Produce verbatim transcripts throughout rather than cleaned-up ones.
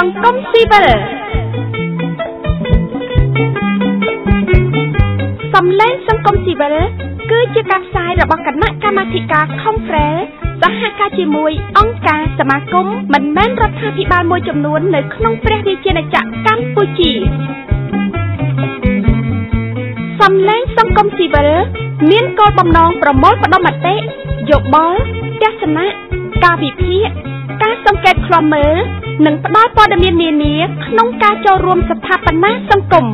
งคมซีเวอร์สำเร็จสังคมซีเวอร์คือจะการสายระบบคณะกรรมการคอนเฟรนซ์สหการจิมวยองค์การสมาคมมันแม่นรัฐาภิบาลมวยจำนวนในขนมประเทศในจักรกัมพูชีสำเร็จสังคมซีเวอร์เมียนกอลบำนองประมดประดมเตะยกบอลทัศนะการวิพีการสังเกตคลอมเมอร์หนึ่งประดปอดเมียนเนียนี้ขนมการโจรวมสถาปนาสังคม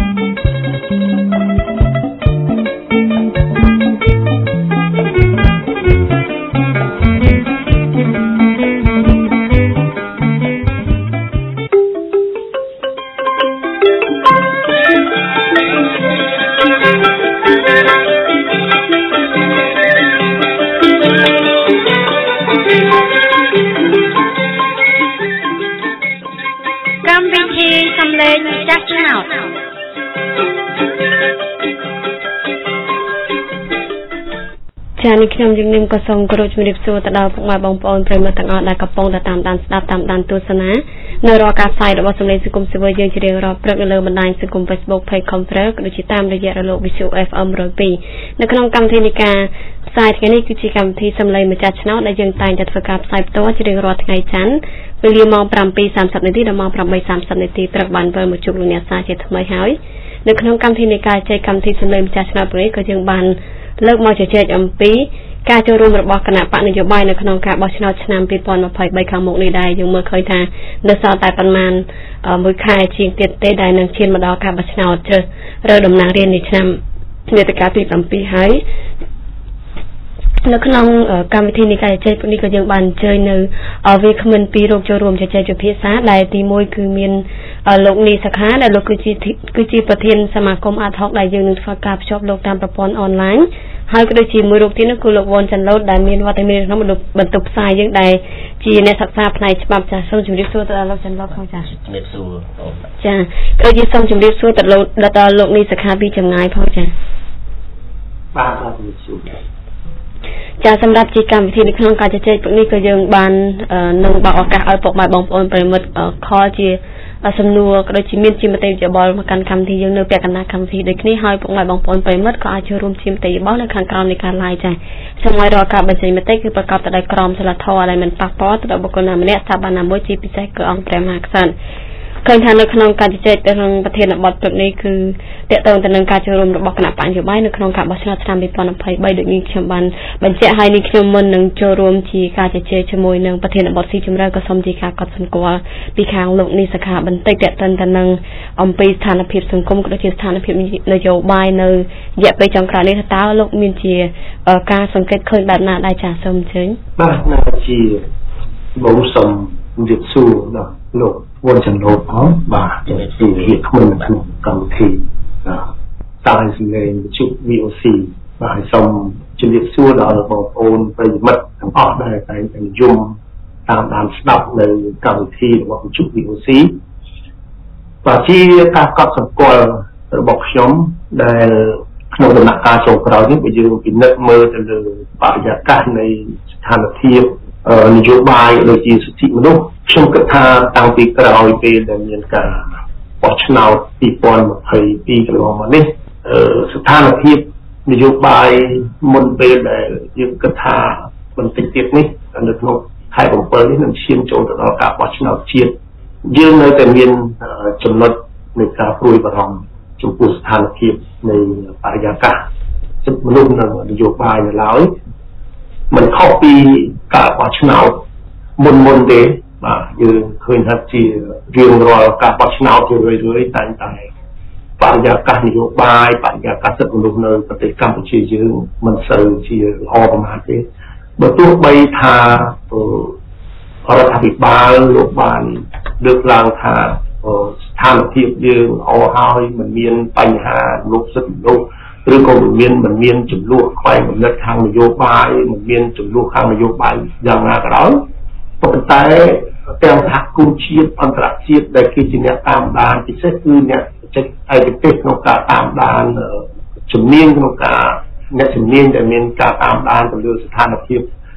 ชาในขนมยังนิ่มก็ส่งกระโดดมีเด็กสู้แต่ดาวพวกมาบองปอนเปรย์มาตั้งอ่อนได้กระปงแต่ตามดันสดับตามดันตัวสนะในรอการใส่ดอกสำเร็จสกุลสิบวันยังจะเรียกรอเปลือกเลือบันไดสกุลเฟซบุ๊กเพจคอมเพลกระชิตามระยะระลอกวิสุเอฟเอ็มร้อยปีในขนมกรรมเทนิกาใส่ที่นี่คือกิจกรรมที่สำเร็จมาจากชนะและยังตายจัดฝึกการใส่ตัวจะเรียกรอทั้งไงจันเวลีมองปรำปีสามสิบนาทีและมองปรำใบสามสิบนาทีตรักบันเปิดมาจุกลุเนียซาเจตทำไมหายในขนมกรรมเทนิกาใจกรรมที่สำเร็จมาจากชนะปริก็ยังบันเลิกมองเฉยๆอัมปีการจะรวมระบบคณะปะนโยบายในขนมการบอชนอชนามปีปอนมาเผยใบคำมุกในใดยังเมื่อเคยทางเดือดสาวแต่ประมาณมือคายเชียงเตียเตได้นังเชียนมาดอการบอชนอเจอเริ่มดำนางเรียนในชนามเนตการปีประปีหายในขนมการวิธีในการเจอพวกนี้ก็ยังบันเจอในวิคมันปีโรคจะรวมจะเจอจุดพิษาได้ตีมวยคือมีนโลกนี้สักหาได้โลกคือจีคือจีประเทศสมาคมอาทอกได้ยังหนึ่งฝากการชอบโลกตามประปอนออนไลน์ให้ก็ได้จีมวยโรคที่นั่นคือโลกวอนจันโลดได้มีนว่าแต่มีน้ำมันบรรทุกทรายยังได้จีในสักษาภายฉบับจะส่งจุดริสู้แต่เราจันโลดเขาจะจุดริสู้จ้ะก็จีส่งจุดริสู้แต่โลกแต่โลกนี้สักหาปีจะง่ายเขาจะบ้าบ้าจุดริสู้จะสำหรับกิจกรรมวิธีในขนมการจะเจอพวกนี้ก็ยังบานหนึ่งบอกอากาศเอาปกมาบองปอนไปหมดคอจีสำนัวก็โดยชิมินชิมเตยจะบอลมาการคำที่ยังเนื้อเปียกันนาคำที่โดยนี้ให้พวกมาบองปอนไปหมดก็อาจจะรวมชิมเตยบอลในการกรองในการไล่ใจสมัยรอการบรรจัยเมตคือประกอบแต่ได้กรอมสลัดทออะไรมันปักป๊อตแต่บุคคลนำเนี่ยสถาบันนำบุจีพิจัยเกิดองเปรมากสันเคยทานในขนมการจะเจอทางประเทศบอลแบบนี้คือเตะตรงแต่ในการจะรวมระบบขนาดปานอยู่ใบในขนมการบอชนาธรรมเป็นปอนภัยใบโดยมีเชื่อบันบรรจัยให้ในขนมมันหนึ่งจะรวมทีการจะเจอชมวยหนึ่งประเทศบอลซีจุ่มแรกก็สมจีการกอดสันกัวปีคางลงในสขาบันเตะเตะตรงแต่ในอมปีสถานพิบสังคมก็จะสถานพิบในโยบายในแยกไปจังการในท้าโลกมีจีการสังเกตเคยแบบนาได้จ่าสมเชิงบ้านนาจีบ่สมเดือดสู้เนาะโลกวนจันโลกอ๋อบาจะสี่เหตุคนขนมกำทีตายสิเลยชุดวีโอซีบาสมจุดเดือดสู้เราบอกโอนไปมัดทั้งออกได้ไปเป็นยุ่มตามตามสนับเลยกำทีบอกชุดวีโอซีบาที่การกอบสังกลบอกชมได้ขนมหนักการส่งเราที่ไปยืมกินเนื้อมือจะเลยปะยาการในสถานที่นโยบายโดยจีสุทธิมนุษย์ช่วงกระทาตั้งปีกระเอาไปดำเนินการปอชนาวปีปอนมาเผยปีกระเอามาเนี่ยสถานที่นโยบายมนเปย์ได้ยืมกระทามันติดติดนี่อันนั้นนกไทยของเปิลนี่นั่นเชียนโจตระการปอชนาวเชียนยืมในแต่เมียนจำนวนในการปลุยประทองจุดสถานที่ในปริยากาศมนุษย์นโยบายแล้วมันเข้าปีกาปอชนาวมนมนเดย์มายืนเคยทัดจีเรียงรอยกาปอชนาวที่เรื่อยๆตายตายปริยากาศนโยบายปริยากาศสังคมในประเทศกัมพูชียืนมันเสื่อมที่ออกมาที่บรรทุกใบทารัฐบาลโลกบาลเลือกลางทาสถานที่ยืนเอาหายมันมีปัญหาโลกสุดโลกหรือก็มันมีมันมีจุดลุ่มไฟมันเลือกทางนโยบายมันมีจุดลุ่มทางนโยบายอย่างไรก็แล้วปกติแต่ทักกุญชีอันตรายชีพได้คือจริงเนี่ยตามดานที่เซ็ตคือเนี่ยจะไอเด็กๆนกกาตามดานจุดเนียนนกกาเนี่ยจุดเนียนจะมีการตามดานกับเรื่องสถานที่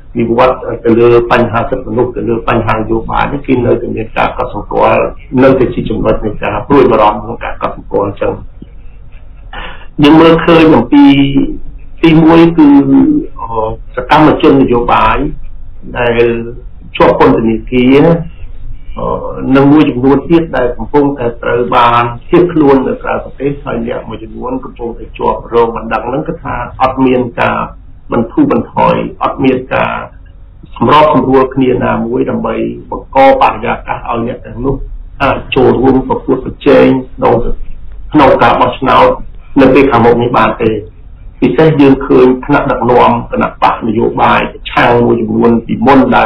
วิวัฒน์จะเลือปัญหาสัตว์มนุษย์จะเลือปัญหาโยบายนี่กินเลยจะมีการกระทำตัวเนื่องจากที่จำนวนในการปลุกบารมของการกระทำตัวจังยังเมื่อเคยอย่างปีปีมวยคือสกัมชนนโยบายในช่วงคนสนิทกี้นังมวยจำนวนเทียบได้ของพงแต่ตระบานเทียบคลวนในกาประเทศไทยเนี่ยมวยจำนวนกับพงแต่จวบโรงมันดังนั้นก็ทาอัดเมียนกาบรรทุบรรทอยอัดเมียนกาสำรอบสำรวจเคลียนามวยดำใบบกอปากยากาเอาเนี่ยแต่นุ๊กโจรวมประพฤติเจงโดนนอกจากบัชนาในปีขามกในบานเตพิเศษยืนคืนคณะดักนวมคณะปะนโยบายช่างมวยจำนวนปีม่นได้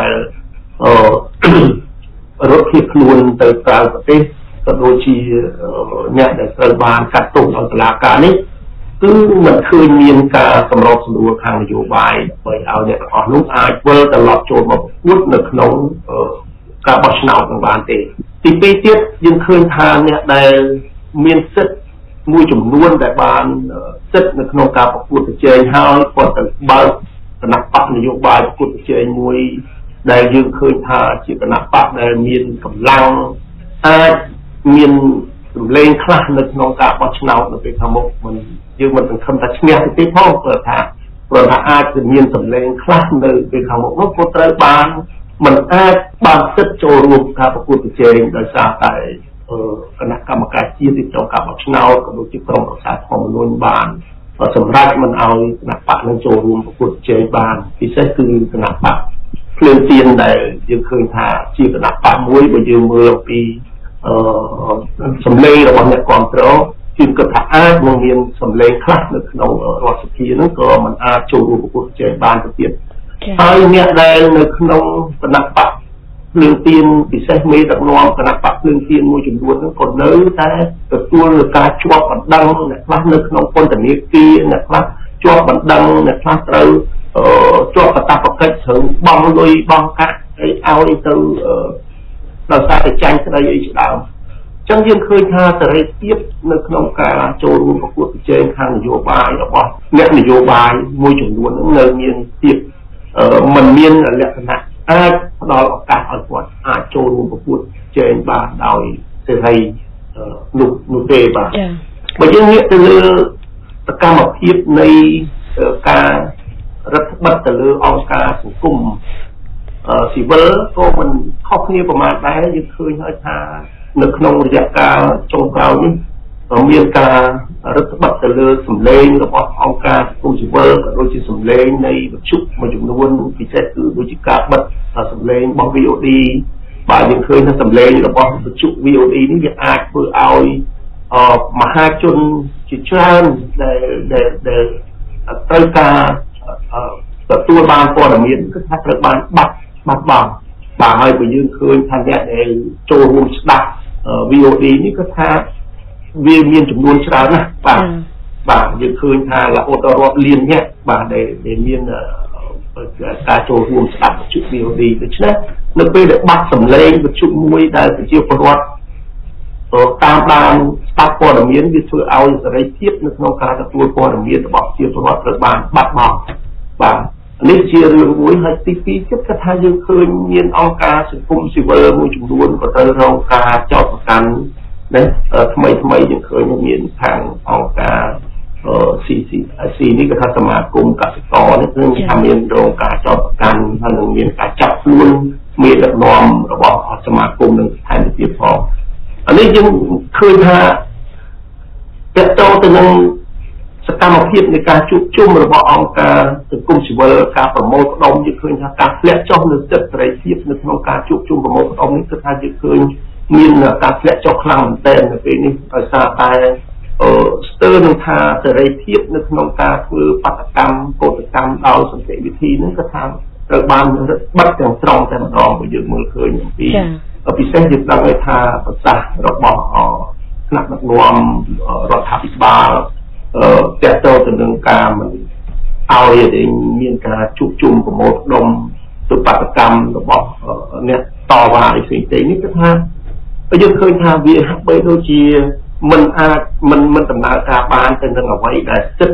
รถเทียบคลวนเติร์กลางประเทศก็โดยที่เนี่ยในรัฐบาลการตกเอาตลาดการนี้คือมันเคยมีการสำรองสำรวจทางนโยบายไปเอาเนี่ยออกนุ่งอายเวอร์ตลอดโจมมาพูดในขนมการบัชนาต่างบานเตติปีเทียบยังเคยทานเนี่ยในเมียนเซตมวยจุ่มนวลแต่บานเซตในขนมการประกวดเจยห้าวพอแต่บางคณะปักนโยบายประกวดเจยมวยได้ยืนเคยทาจิตนาปะได้มีนกำลังอามีนเลงคลาในนองกาบัชนาในเป็นธรรมกมันยืนมันเป็นคำตัดเชียร์ที่พ่อเปิดทางเปิดทางอาจะมีนสำเลงคลาในเป็นธรรมกว่าโคตรบานมันอาบางเซตโจรวมการประกวดเจงโดยสาไปคณะกรรมการที่ติดต่อกับบัชนากับโดยที่กรมรักษาความมั่นคงบานสำรับมันเอาคณะปะในโจรวมประกวดเจงบานที่ใช้คือคณะปะเคลื่อนเตียนได้ยังเคยทาชีพนักป่ามวยไปยืมมือปีสำเร็จระหว่างเนี่ยก่อนเท้าจึงกระทำอาโรงเรียนสำเร็จคลาสในขนมรอสกีนั่นก็มันอาโจรูประกวดเจบานเตียนไอ้เนี่ยได้ในขนมนักป่าเคลื่อนเตียนพิเศษมีดักนวมนักป่าเคลื่อนเตียนมวยจุดดวนนั่นคนเนื้อแต่ตัวการชัวบันดังเนี่ยคลาสในขนมคนแต่เนี้ยกีเนี่ยคลาสชัวบันดังเนี่ยคลาสเราจวบประตับประกิดถึงบองลุยบองกัดไอ้เอาไอ้ตัวเราใส่ใจอะไรอีกแล้วจังยังเคยทาแต่ไอ้เทียบในขนมกาโจรูประกวดเจงทางนโยบายแล้วว่าเนี่ยนโยบายมวยจุดล้วนเงินเมียนเทียบมันเมียนอะไรขนาดอาเราออกการออกวัดอาโจรูประกวดเจงบาดาวเสรีนุนุเตบาบางอย่างเนี้ยจะเลือกตะการมาเทียบในการรัฐบาลแต่เลือกองค์การสังคมสีเบอร์ก็มันครอบครัวประมาณได้ยังเคยให้ทาในขนมระยะการจงกล่าวนี้มีการรัฐบาลแต่เลือกสำเร็จกับองค์การสังคมสีเบอร์โดยที่สำเร็จในชุดมาจุดนวลพิเศษคือโดยที่การบัตรสำเร็จบางวีโอดีบางยังเคยทำสำเร็จกับบางชุดวีโอดีนี่ยังอาจเพื่อเอามาหาจนจิตใจในในในต้นการแต่ตัวบางตัวมีก็ถ้าเกิดบางบัดบัดบางบางให้ไปยืนคืนทันเนี่ยในโจรวมสตักวีโอดีนี่ก็ถ้าวีมีจำนวนชรานะบางบางยืนคืนทางละโอตรอเลียนเนี่ยบางในในมีนการโจรวมสตักชุดวีโอดีก็ใช่ในปีเด็กบัดสำเร็จชุดมวยได้ไปเชี่ยวประวัติตามบางสตักปอดมีนที่ช่วยเอาอะไรเทียบในโครงการตัวปอดมีนบอกเชี่ยวประวัติบางบัดบางบางนี่เชื่อเรื่องวุ้ยให้ตีปีเจ็บกระทายังเคยมีนองการสังคมสิเวอร์มูจุดล้วนก็เจอเราการจอบกันนะทำไมทำไมยังเคยมีนทางองการสี่สี่สี่นี่ก็ทำสมาคมกับสตอนี่เรื่องทำมีนโรงการจอบกันทางหนึ่งมีนการจับล้วนมีแต่นอมระบบสมาคมหนึ่งแทนที่พออันนี้ยังเคยทาแต่โตแต่นึงสกรรมเพียบในการจุจุ่มระบบองการสังคมสิเวอร์การประโมทดมยึดคืนการเละจ้องหรือจัดอะไรเทียบในโครงการจุจุ่มประโมทดมนี้ก็ทายยึดคืนมีการเละจ้องคลังเต้นในปีนี้ภาษาไทยเอ่อสเตอร์นึงทาอะไรเทียบในโครงการคือปฏิกรรมโกตกรรมเอาสังเกตวิธีนั้นก็ทำระบาดบัดอย่างตรงแต่รองไปยึดมือคืนอย่างปีพิเศษยึดดังในทาภาษาระบบคณะนักรวมรัฐบาลแต่โตจนถึงการมันเอาอย่างนี้มีการชุกจุ่มประโมทดมตุปฏิกรรมระบบเนี่ยต่อว่าไอ้สิ่งที่นี้ก็ท่าไปยังเคยทำวีฮับไปโดยที่มันอามันมันตำนานการบ้านเป็นเรื่องเอาไว้แต่ซึแต่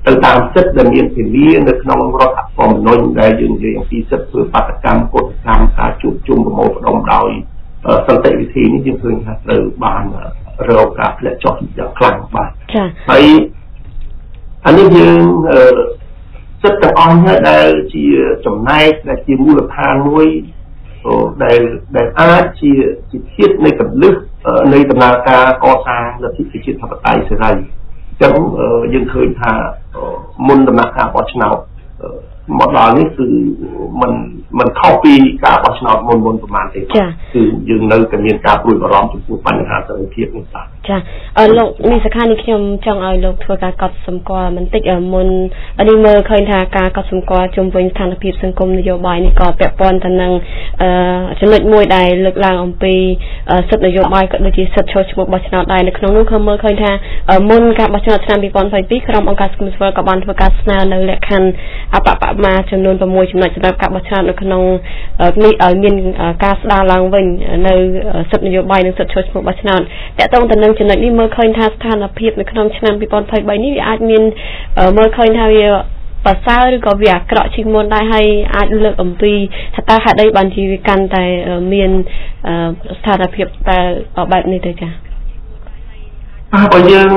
ទៅតាមសិទ្ធិដែលមានធានានៅក្នុងរដ្ឋធម្មនុញ្ញដែលយើងនិយាយអំពីសិទ្ធិធ្វើបាតកម្មកុតកម្មការជួបជុំប្រមូលផ្ដុំដោយសន្តិវិធីនេះយើងឃើញថាត្រូវបានរកការធ្លាក់ចុះយ៉ាងខ្លាំងបាទចា៎ហើយអានេះយើងសិទ្ធិទាំងអស់នេះដែលជាចំណែកដែលជាមូលដ្ឋានមួយដែលដែលអាចជាជាធាតុនៃកលឹះនៃដំណើរការកសាងលទ្ធិប្រជាធិបតេយ្យសេរីអញ្ចឹងយើងឃើញថាមុនដំណើរការបោះឆ្នោតមកដល់នេះគឺมันมันខុសពីការបោះឆ្នោតមុនមុនប្រហែលទេគឺយើងនៅតែមានការព្រួយបារម្ភចំពោះបញ្ហាសេរីភាពនេះបាទចាអឺលោកនេះសខានេះខ្ញុំចង់ឲ្យលោកធ្វើការកត់សម្គាល់បន្តិចមុននេះមើលឃើញថាការកត់សម្គាល់ជុំវិញស្ថានភាពសង្គមនយោបាយនេះក៏ពាក់ព័ន្ធទៅនឹងអឺចំណុចមួយដែលលើកឡើងអំពីសិទ្ធិនយោបាយក៏ដូចជាសិទ្ធិចូលឈ្មោះបោះឆ្នោតដែរនៅក្នុងនោះគឺមើលឃើញថាមុនការបោះឆ្នោតឆ្នាំពីរពាន់ยี่สิบสองក្រុមអង្គការសង្គមស៊ីវិលក៏បានធ្វើការស្នើនៅលក្ខខណ្ឌអបបមាចំនួនsáuចំណុចសម្រាប់ការបោះឆ្នោតនៅក្នុងនេះឲ្យមានការស្ដារឡើងវិញនៅសិទ្ធិនយោបាយនិងសិទ្ធិចូលឈ្មោះបោះឆ្នោតតកតងទៅនឹងចំណុចនេះមើលឃើញថាស្ថានភាពនៅក្នុងឆ្នាំពីរពាន់ยี่สิบสามនេះវាអាចមានមើលឃើញថាវាប្រសើរឬក៏វាអាក្រក់ជាងមុនដែរហើយអាចលើកអំពីថាតើហេតុអីបានជាវាកាន់តែមានស្ថានភាពតែបែបនេះទៅចា៎បាទបើយើង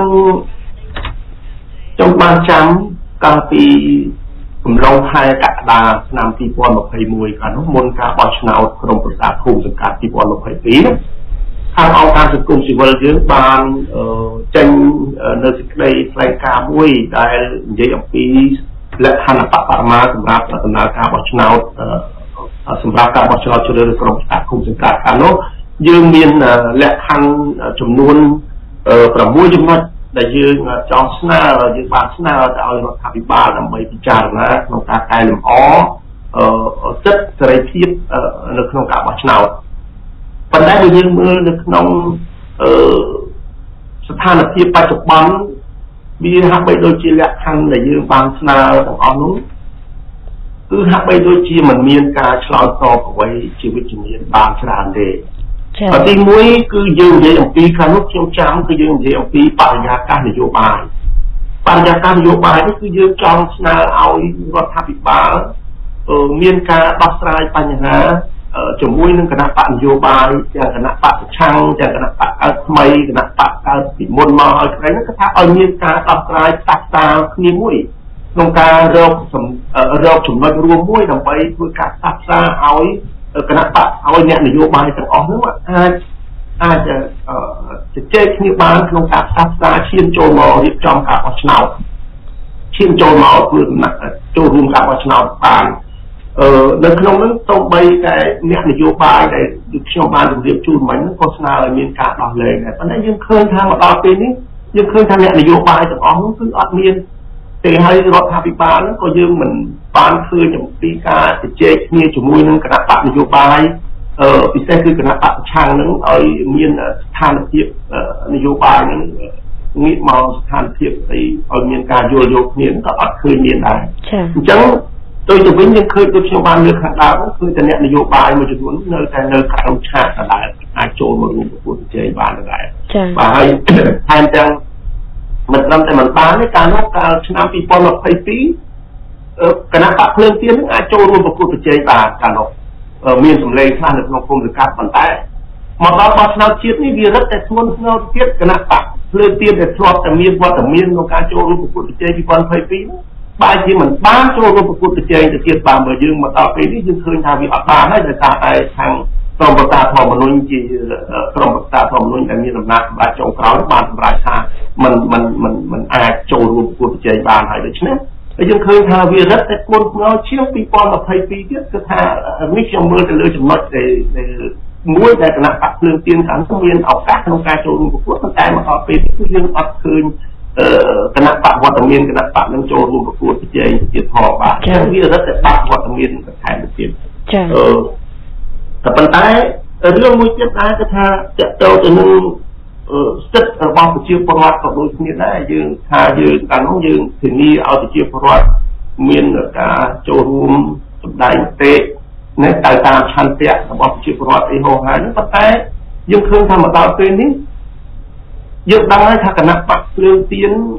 ចង់បានចាំកាលពីកំឡុងខែកក្កដាឆ្នាំពីរពាន់ยี่สิบเอ็ดកាលនោះមុនការបោះឆ្នោតក្រុមប្រឹក្សាភូមិសង្កាត់ពីរពាន់ยี่สิบสองខាងអង្គការសង្គមស៊ីវិលយើងបានចេញនៅសេចក្តីថ្លែងការណ៍មួយដែលនិយាយអំពីលក្ខខណ្ឌអបបរមាសម្រាប់ដំណើរការបោះឆ្នោតសម្រាប់ការបោះឆ្នោតជ្រើសរើសក្រុមប្រឹក្សាភូមិសង្កាត់កាលនោះយើងមានលក្ខខណ្ឌចំនួនsáuចំណុចដែលយើងចង់ស្នើយើងបានស្នើទៅឲ្យរដ្ឋាភិបាលដើម្បីពិចារណាក្នុងការកែលម្អសិទ្ធិសេរីភាពនៅក្នុងការបោះឆ្នោតប៉ុន្តែបើយើងមើលនៅក្នុងស្ថានភាពបច្ចុប្បន្នវាហាក់បីដូចជាលក្ខខណ្ឌដែលយើងបានស្នើទាំងអស់នោះគឺហាក់បីដូចជាមិនមានការឆ្លើយតបអ្វីជាវិជ្ជមានបានច្រើនទេទីមួយគឺយើងនិយាយអំពីខាងនោះខ្ញុំចាំគឺយើងនិយាយអំពីបរិយាកាសនយោបាយបរិយាកាសនយោបាយនេះគឺយើងចង់ស្នើឲ្យរដ្ឋាភិបាលមានការដោះស្រាយបញ្ហាជាមួយនឹងគណៈបកនយោបាយទាំងគណៈបកប្រឆាំងទាំងគណៈបកកើតថ្មីគណៈបកកើតពីមុនមកឲ្យក្រែងហ្នឹងគឺថាឲ្យមានការដោះស្រាយតាក់តាលគ្នាមួយក្នុងការរករកចំណុចរួមមួយដើម្បីធ្វើការផ្សះផ្សាឲ្យគណៈបកឲ្យអ្នកនយោបាយទាំងអស់នោះអាចអាចជជែកគ្នាបានក្នុងការផ្សះផ្សាឈានចូលមករៀបចំការបោះឆ្នោតឈានចូលមកធ្វើដំណាក់ចូលរួមការបោះឆ្នោតបានអឺនៅក្នុងនោះសូម្បីតែអ្នកនយោបាយដែលខ្ញុំបានជម្រាបជូនមិញក៏ស្នើឲ្យមានការដោះលែងដែរប៉ុន្តែយើងឃើញថាមកដល់ពេលនេះយើងឃើញថាអ្នកនយោបាយទាំងអស់នោះគឺអត់មានទេហើយរដ្ឋាភិបាលហ្នឹងក៏យើងមិនបានឃើញអំពីការជជែកគ្នាជាមួយនឹងគណៈបកនយោបាយអឺពិសេសគឺគណៈបកប្រឆាំងហ្នឹងឲ្យមានស្ថានភាពនយោបាយហ្នឹងងាកមកស្ថានភាពអីឲ្យមានការយល់យោគគ្នាក៏អត់ឃើញមានដែរអញ្ចឹងដោយទៅវិញយើងឃើញដូចខ្ញុំបានលើកខាងដើមគឺតែអ្នកនយោបាយមួយចំនួននៅតែនៅក្នុងឆាកដដែលអាចចូលមករួមប្រគួតប្រជែងបានដែរបាទហើយថែមទាំងមិនត្រឹមតែមិនបានទេកាលនោះកាលឆ្នាំពីរពាន់ยี่สิบสองគណៈបកភ្លើងទៀននឹងអាចចូលរួមប្រគួតប្រជែងបានកាលនោះមានសម្លេងខ្លះនៅក្នុងគុំសង្កាត់ប៉ុន្តែមកដល់បោះឆ្នោតជាតិនេះវារឹតតែធ្ងន់ធ្ងរទៀតគណៈបកភ្លើងទៀនដែលធ្លាប់តែមានវត្តមានក្នុងការចូលរួមប្រគួតប្រជែងពីរពាន់ยี่สิบสองបែរជាមិនបានចូលរួមប្រគួតប្រជែងទៅទៀតបានបើយើងមកដល់ពេលនេះយើងឃើញថាវាអត់បានហើយដោយសារតែខាងក្រុមប្រឹក្សាធម្មនុញ្ញជាក្រុមប្រឹក្សាធម្មនុញ្ញដែលមានអំណាចសម្រាប់ចុងក្រោយបានសម្រេចថាมันมันมันมันអាចចូលរួមប្រគួតប្រជែងបានហើយដូច្នេះហើយយើងឃើញថាវារឹតតែធ្ងន់ធ្ងរជាងពីរពាន់ยี่สิบสองទៀតគឺថានេះខ្ញុំមើលទៅលើចំណុចដែលមួយដែលគណៈបកភ្លើងទៀនខាងនោះមានឱកាសក្នុងការចូលរួមប្រកួតប៉ុន្តែមកដល់ពេលនេះគឺយើងអត់ឃើញគណៈបកវត្តមានគណៈបកនឹងចូលរួមប្រកួតប្រជែងទៀតផងបាទអញ្ចឹងវារឹតតែបកវត្តមានបន្ថែមទៅទៀតចា៎អឺតែប៉ុន្តែរឿងមួយទៀតដែរគឺថាតកតទៅនឹងសិទ្ធិរបស់ប្រជាពលរដ្ឋក៏ដូចគ្នាដែរយើងថាយើងកាលនោះយើងធានាឲ្យប្រជាពលរដ្ឋមានការចូលរួមសម្ដែងមតិនៅតាមឆន្ទៈរបស់ប្រជាពលរដ្ឋអីហោហាហ្នឹងប៉ុន្តែយើងឃើញថាមកដល់ពេលនេះយើងដឹងហើយថាគណៈបកភ្លើងទៀន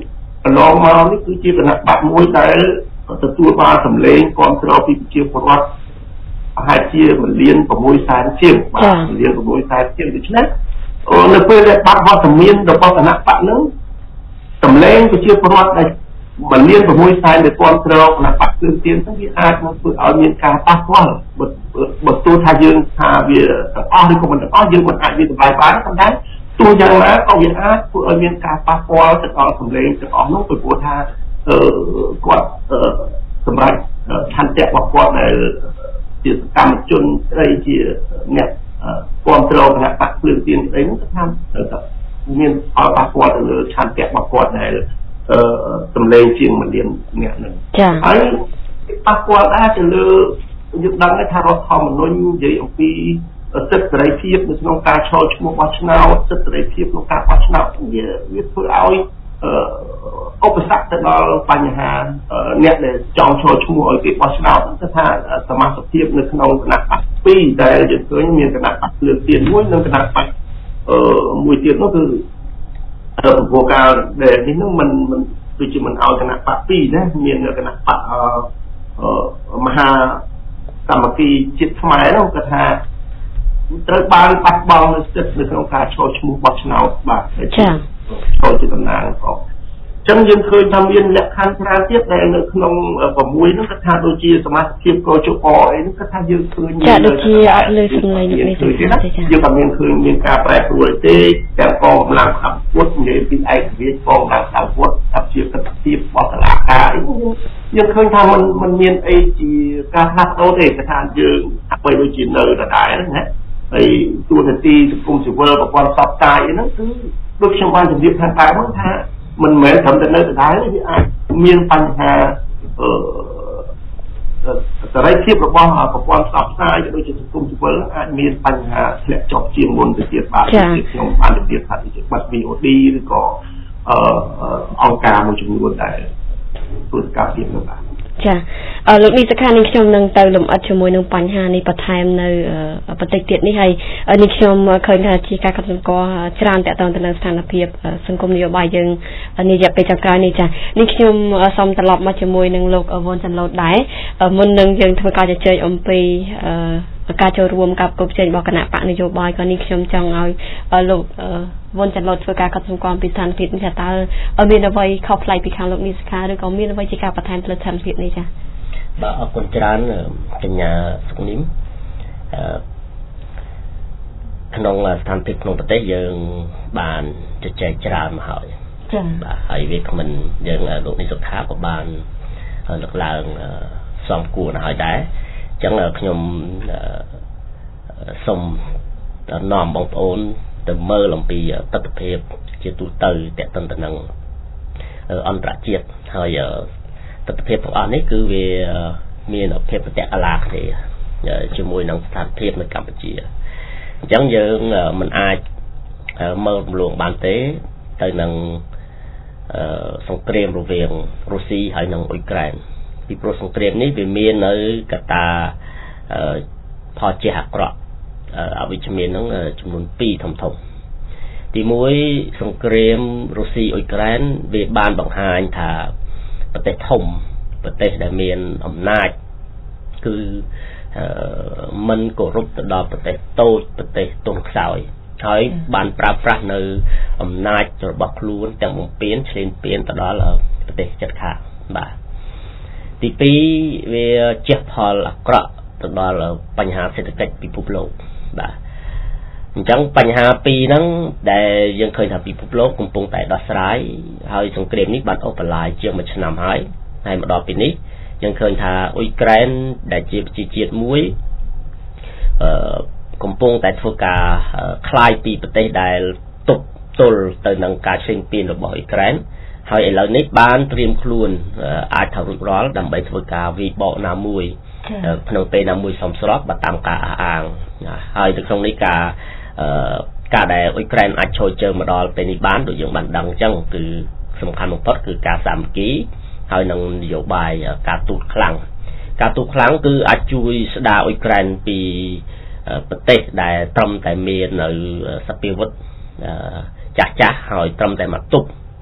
ឡងមកនេះគឺជាគណៈបកមួយដែលទទួលបានសម្លេងគ្រប់គ្រងពីប្រជាពលរដ្ឋប្រហែលជាមលាន6សែនជាងបាទមលាន6សែនជាងដូច្នេះនៅពេលដែលបាត់វត្តមានរបស់គណៈបកហ្នឹងសម្លេងប្រជាពលរដ្ឋដែលមលាន6សែនដែលគ្រប់គ្រងគណៈបកភ្លើងទៀនហ្នឹងវាអាចនឹងធ្វើឲ្យមានការប៉ះពាល់បើទោះថាយើងថាវាទាំងអស់ឬក៏មិនទាំងអស់យើងមិនអាចវាតម្លៃបានប៉ុន្តែទោះយ៉ាងណាក៏វាអាចធ្វើឲ្យមានការប៉ះពាល់ទៅដល់សម្លេងទាំងអស់នោះពីព្រោះថាអឺគាត់សម្រាប់ឆន្ទៈរបស់គាត់ដែលជាសកម្មជនស្ដីជាអ្នកគ្រប់គ្រងគណៈបកភ្លើងទៀនស្ដីនោះថាមានផលប៉ះពាល់ទៅលើឆន្ទៈរបស់គាត់ដែលអឺសម្លេងជាងមួយលានអ្នកហ្នឹងហើយប៉ះពាល់ដែរទៅលើយើងដឹងថារដ្ឋធម្មនុញ្ញនិយាយអំពីសិទ្ធិសេរីភាពនៅក្នុងការឈរឈ្មោះបោះឆ្នោតសិទ្ធិសេរីភាពក្នុងការបោះឆ្នោតវាវាធ្វើឲ្យឧបសគ្គទៅដល់បញ្ហាអ្នកដែលចង់ឈរឈ្មោះឲ្យគេបោះឆ្នោតគឺថាសមាជិកភាពនៅក្នុងគណៈបកពីរដែលយើងឃើញមានគណៈបកភ្លើងទៀនមួយនិងគណៈបកអឺមួយទៀតនោះគឺប្រព័ន្ធការដែលនេះនឹងមិនមិនដូចជាមិនឲ្យគណៈបកពីរណាមានគណៈបកមហាកម្មគីជាតិខ្មែរនោះគាត់ថាត្រូវបានបាត់បង់នូវសិទ្ធិនៅក្នុងការឈរឈ្មោះបោះឆ្នោតបាទចា៎ចូលជាតំណាងផងអញ្ចឹងយើងឃើញថាមានលក្ខខណ្ឌច្រើនទៀតដែលនៅក្នុងប្រមួយនោះគាត់ថាដូចជាសមាជិកភាពកោជអអីនោះគាត់ថាយើងឃើញចា៎ដូចជាអត់លើសំឡេងនេះទេចា៎យើងក៏មានឃើញមានការប្រែប្រួលទេទាំងកងកម្លាំងខាងពុទ្ធនិយាយពីឯករាជ្យកងកម្លាំងខាងពុទ្ធថាជាកតភាពរបស់តុលាការអីយើងឃើញថាมันมันមានអីជាការផ្លាស់ប្ដូរទេគាត់ថាយើងអ្វីដូចជានៅដដែលណាហើយទូនាទីសង្គមស៊ីវិលប្រព័ន្ធផ្សព្វផ្សាយហ្នឹងគឺដូចខ្ញុំបានជម្រាបខាងដើមថាមិនមែនត្រឹមតែនៅដដែលទេវាអាចមានបញ្ហាអឺសេរីភាពរបស់ប្រព័ន្ធផ្សព្វផ្សាយដូចជាសង្គមស៊ីវិលអាចមានបញ្ហាធ្លាក់ចុះជាងមុនទៅទៀតបាទខ្ញុំបានជម្រាបថាជាបាត់ វី អូ ឌី ឬក៏អឺអង្គការមួយចំនួនដែលធ្វើសកម្មភាពនោះបាទចាលោកនេះសខានេះខ្ញុំនឹងទៅលំអិតជាមួយនឹងបញ្ហានេះបន្ថែមនៅបន្តិចទៀតនេះហើយនេះខ្ញុំឃើញថាជាការកត់សម្គាល់ច្រើនតកតងទៅនឹងស្ថានភាពសង្គមនយោបាយយើងនារយៈពេលចុងក្រោយនេះចានេះខ្ញុំសូមត្រឡប់មកជាមួយនឹងលោកវ៉ុនចាន់ឡូតដែរមុននឹងយើងធ្វើការជជែកអំពីការចូលរួមការប្រកបផ្សេងរបស់គណៈបកនយោបាយក៏នេះខ្ញុំចង់ឲ្យលោកវ៉ុនចាន់ឡូតធ្វើការកត់សម្គាល់ពីស្ថានភាពនេះថាតើមានអ្វីខុសប្លែកពីខាងលោកនេះសខាឬក៏មានអ្វីជាការបន្ថែមទៅលើស្ថានភាពនេះចាបាទអរគុណច្រើនកញ្ញាសុកនីមក្នុងស្ថានភាពក្នុងប្រទេសយើងបានជជែកច្រើនមកហើយចា៎បាទហើយវាគ្មិនយើងលោកនេះសុខាក៏បានលើកឡើងសំគួរណាស់ហើយដែរអញ្ចឹងខ្ញុំសូមនាំបងប្អូនទៅមើលអំពីទស្សនវិជ្ជាជាទូទៅតេតិនទៅនឹងអន្តរជាតិហើយទស្សនវិជ្ជាទាំងអស់នេះគឺវាមានភាពប្រតិកលាគ្នាជាមួយនឹងស្ថានភាពនៅកម្ពុជាអញ្ចឹងយើងមិនអាចមើលរំលងបានទេទៅនឹងសង្គ្រាមរវាងរុស្ស៊ីហើយនិងអ៊ុយក្រែនពីព្រោះសង្គ្រាមនេះវាមាននៅកត្តាផលជាអាក្រក់អវិជ្ជមានហ្នឹងចំនួនពីរធំធំទីមួយសង្គ្រាមរុស្ស៊ីអ៊ុយក្រែនវាបានបង្ហាញថាប្រទេសធំប្រទេសដែលមានអំណាចគឺមិនគោរពទៅដល់ប្រទេសតូចប្រទេសទន់ខ្សោយហើយបានប្រើប្រាស់នៅអំណាចរបស់ខ្លួនទាំងបំពេញឆ្លៀនពៀនទៅដល់ប្រទេសជិតខាងបាទទីពីរវាជះផលអាក្រក់ទៅដល់បញ្ហាសេដ្ឋកិច្ចពិភពលោកបាទអញ្ចឹងបញ្ហាពីរហ្នឹងដែលយើងឃើញថាពិភពលោកកំពុងតែដោះស្រាយហើយសង្គ្រាមនេះបានអូសបន្លាយជាងមួយឆ្នាំហើយហើយមកដល់ពេលនេះយើងឃើញថាអ៊ុយក្រែនដែលជាប្រជាជាតិមួយអឺកំពុងតែធ្វើការคลายពីប្រទេសដែលទប់ទល់ទៅនឹងការឈ្លានពានរបស់អ៊ុយក្រែនហើយឥឡូវនេះបានត្រៀមខ្លួនអាចថារួចរាល់ដើម្បីធ្វើការវិបកណាមួយក្នុងពេលណាមួយសមស្របបើតាមការអះអាងហើយនៅក្នុងនេះការការដែលអ៊ុយក្រែនអាចចូលជើងមកដល់ពេលនេះបានដូចយើងបានដឹងអញ្ចឹងគឺសំខាន់បំផុតគឺការសាមគ្គីហើយនឹងនយោបាយការទូតខ្លាំងការទូតខ្លាំងគឺអាចជួយស្ដារអ៊ុយក្រែនពីប្រទេសដែលត្រឹមតែមាននៅសពាវុធចាស់ចាស់ហើយត្រឹមតែមកទប់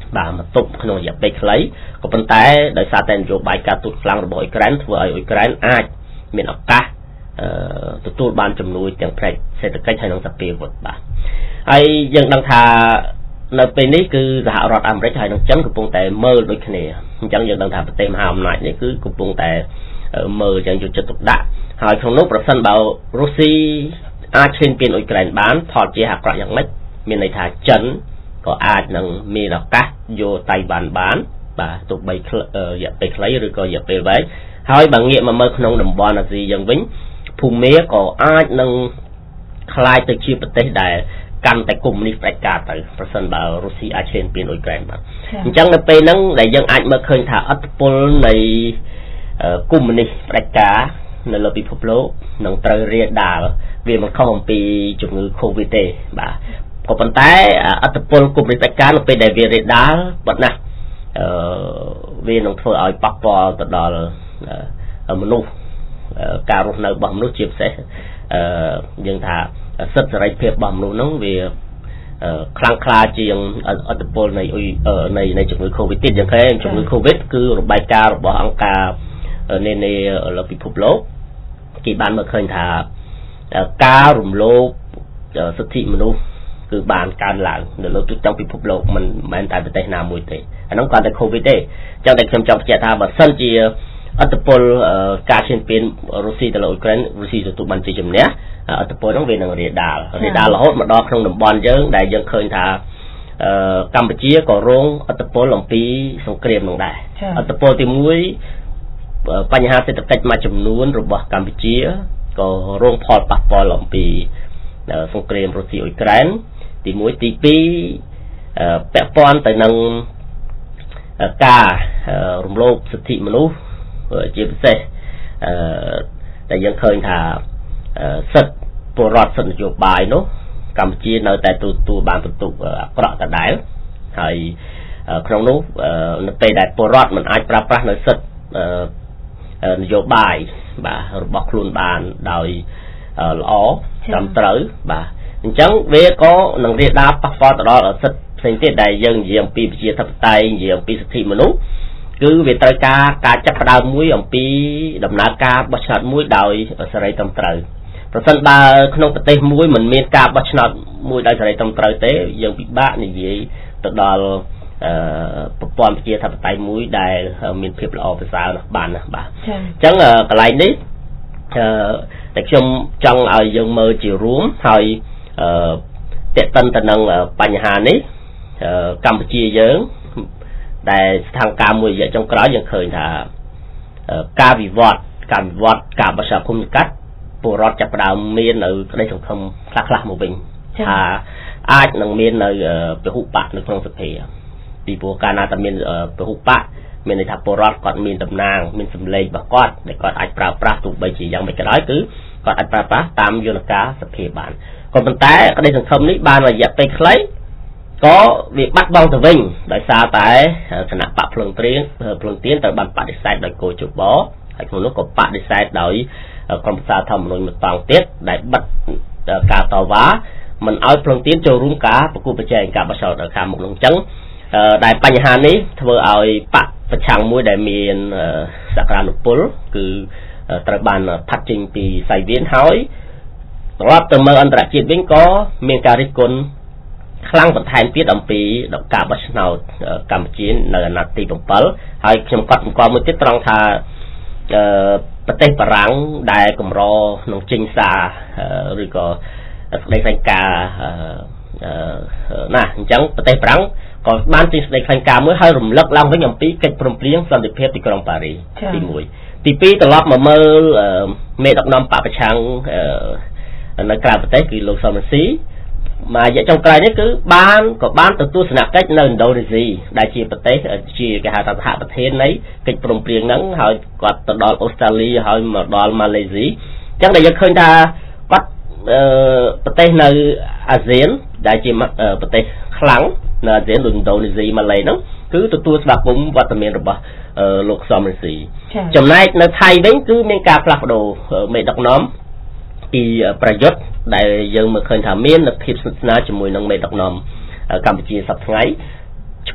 បាទមកទប់ក្នុងរយៈពេលខ្លីក៏ប៉ុន្តែដោយសារតែនយោបាយការទូតខ្លាំងរបស់អ៊ុយក្រែនធ្វើឲ្យអ៊ុយក្រែនអាចមានឱកាសទទួលបានជំនួយទាំងផ្នែកសេដ្ឋកិច្ចហើយនិងសពាវុធបាទហើយយើងដឹងថានៅពេលនេះគឺសហរដ្ឋអាមេរិកហើយនិងចិនកំពុងតែមើលដូចគ្នាអញ្ចឹងយើងដឹងថាប្រទេសមហាអំណាចនេះគឺកំពុងតែមើលយ៉ាងយកចិត្តទុកដាក់ហើយក្នុងនោះប្រសិនបើរុស្ស៊ីអាចឈានពានអ៊ុយក្រែនបានផលជាអាក្រក់យ៉ាងម៉េចមានន័យថាចិនក៏អាចនឹងមានឱកាសយកតៃវ៉ាន់បានបាទទោះបីរយៈពេលខ្លីឬក៏រយៈពេលវែងហើយបើងាកមកមើលក្នុងតំបន់អាស៊ីយ៉ាងវិញភូមាក៏អាចនឹងខ្លាយទៅជាប្រទេសដែលកាន់តែកុម្មុយនីសផ្ដាច់ការទៅប្រសិនបើរុស្ស៊ីអាចឈានពានអ៊ុយក្រែនបានអញ្ចឹងនៅពេលហ្នឹងដែលយើងអាចមើលឃើញថាឥទ្ធិពលនៃកុម្មុយនីសផ្ដាច់ការនៅលើពិភពលោកនឹងត្រូវរាលដាលវាមិនខុសអំពីជំងឺ Covid ទេបាទក៏ប៉ុន្តែឥទ្ធិពលកុម្មុយនីសផ្ដាច់ការនៅពេលដែលវារាលដាលប៉ុណ្ណាអឺវានឹងធ្វើឲ្យប៉ះពាល់ទៅដល់មនុស្សការរស់នៅរបស់មនុស្សជាពិសេសអឺយើងថាសិទ្ធិសេរីភាពរបស់មនុស្សហ្នឹងវាខ្លាំងក្លាជាងឥទ្ធិពលនៃនៃនៃជំងឺ Covid ទៀតយ៉ាងហ្នឹងជំងឺ Covid គឺរបាយការណ៍របស់អង្គការនានាលើពិភពលោកគេបានមើលឃើញថាការរំលោភសិទ្ធិមនុស្សគឺបានកើនឡើងនៅលើទូទាំងពិភពលោកមិនមែនតែប្រទេសណាមួយទេអាហ្នឹងគាត់តែ Covid ទេអញ្ចឹងតែខ្ញុំចង់បញ្ជាក់ថាបើសិនជាឥទ្ធិពលការឈានពានរុស្ស៊ីទៅលើអ៊ុយក្រែនរុស្ស៊ីទទួលបានជ័យជំនះឥទ្ធិពលហ្នឹងវានឹងរាលដាលរាលដាលរហូតមកដល់ក្នុងតំបន់យើងដែលយើងឃើញថាកម្ពុជាក៏រងឥទ្ធិពលអំពីសង្គ្រាមនោះដែរឥទ្ធិពលទីមួយបញ្ហាសេដ្ឋកិច្ចមួយចំនួនរបស់កម្ពុជាក៏រងផលប៉ះពាល់អំពីសង្គ្រាមរុស្ស៊ីអ៊ុយក្រែនទីមួយទីពីរពាក់ព័ន្ធទៅនឹងការរំលោភសិទ្ធិមនុស្សជាពិសេសអឺដែលយើងឃើញថាសិទ្ធិពលរដ្ឋសិទ្ធិនយោបាយនោះកម្ពុជានៅតែទទួលបានបន្ទុកអាក្រក់ដដែលហើយក្នុងនោះនៅពេលដែលពលរដ្ឋមិនអាចប្រើប្រាស់នៅសិទ្ធិនយោបាយបាទរបស់ខ្លួនបានដោយល្អត្រឹមត្រូវបាទអញ្ចឹងវាក៏នឹងរាលដាលប៉ះពាល់ទៅដល់សិទ្ធិផ្សេងទៀតដែលយើងនិយាយអំពីប្រជាធិបតេយ្យនិយាយអំពីសិទ្ធិមនុស្សគឺវាត្រូវការការចាប់ផ្ដើមមួយអំពីដំណើរការបោះឆ្នោតមួយដោយសេរីត្រឹមត្រូវប្រសិនបើក្នុងប្រទេសមួយមិនមានការបោះឆ្នោតមួយដោយសេរីត្រឹមត្រូវទេយើងពិបាកនិយាយទៅដល់ប្រព័ន្ធប្រជាធិបតេយ្យមួយដែលមានភាពល្អប្រសើរណាស់បានណាបាទអញ្ចឹងកន្លែងនេះតែខ្ញុំចង់ឲ្យយើងមើលជារួមហើយតេតិនទៅនឹងបញ្ហានេះកម្ពុជាយើងដែលស្ថានភាពមួយរយៈចុងក្រោយយើងឃើញថាការវិវត្តការវិវត្តការបោះឆ្នោតភូមិកាត់ពលរដ្ឋចាប់ផ្ដើមមាននៅក្តីសង្ឃឹមខ្លះខ្លះមកវិញថាអាចនឹងមាននៅពហុបកនៅក្នុងសភាពីព្រោះកាលណាតែមានពហុបកមានន័យថាពលរដ្ឋគាត់មានតំណាងមានសម្លេងរបស់គាត់ដែលគាត់អាចប្រើប្រាស់ទោះបីជាយ៉ាងមិនក៏ដោយគឺគាត់អាចប្រើប្រាស់តាមយន្តការសភាបានក៏ប៉ុន្តែក្តីសង្ឃឹមនេះបានរយៈពេលខ្លីក៏វាបាត់បង់ទៅវិញដោយសារតែគណៈបកភ្លឹងត្រៀងភ្លឹងទៀនត្រូវបានបដិសេធដោយកោជបហើយក្នុងនោះក៏បដិសេធដោយក្រុមប្រឹក្សាធម្មនុញ្ញមួយតង់ទៀតដែលបិទការតវ៉ាមិនឲ្យភ្លឹងទៀនចូលរួមការប្រគល់ប្រជែងការបោះឆ្នោតនៅខាងមុខនោះអញ្ចឹងដែលបញ្ហានេះធ្វើឲ្យបកប្រឆាំងមួយដែលមានសក្តានុពលគឺត្រូវបានផាត់ចេញពីសៃវៀនហើយត្រឡប់ទៅមើលអន្តរជាតិវិញក៏មានការរិះគន់ខ្លាំងបន្ថែមទៀតអំពីការបោះឆ្នោតកម្ពុជានៅអាណត្តិទីbảyហើយខ្ញុំកត់សម្គាល់មួយទៀតត្រង់ថាប្រទេសបារាំងដែលកម្រក្នុងចេញសារឬក៏ស្ដីថ្លែងការណ៍ណាអញ្ចឹងប្រទេសបារាំងក៏បានចេញស្ដីថ្លែងការណ៍មួយហើយរំលឹកឡើងវិញអំពីកិច្ចព្រមព្រៀងសន្តិភាពទីក្រុងប៉ារីសទីមួយទីពីរត្រឡប់មកមើលមេដឹកនាំបកប្រឆាំងនៅក្រៅប្រទេសគឺលោកសំរងស៊ីមករយៈចុងក្រោយនេះគឺបានក៏បានទៅទស្សនកិច្ចនៅឥណ្ឌូនេស៊ីដែលជាប្រទេសជាគេហៅថាសហប្រធាននៃកិច្ចព្រមព្រៀងហ្នឹងហើយគាត់ទៅដល់អូស្ត្រាលីហើយមកដល់ម៉ាឡេស៊ីអញ្ចឹងដែលយើងឃើញថាគាត់ប្រទេសនៅអាស៊ានដែលជាប្រទេសខ្លាំងនៅអាស៊ានដូចឥណ្ឌូនេស៊ីម៉ាឡេហ្នឹងគឺទទួលស្វាគមន៍វត្តមានរបស់លោកសំរងស៊ីចំណែកនៅថៃវិញគឺមានការផ្លាស់ប្ដូរមេដឹកនាំពីប្រយុទ្ធដែលយើងមើលឃើញថាមានភាពស្និទ្ធស្នាលជាមួយនឹងមេដឹកនាំកម្ពុជាសប្តាហ៍ថ្ងៃឆ្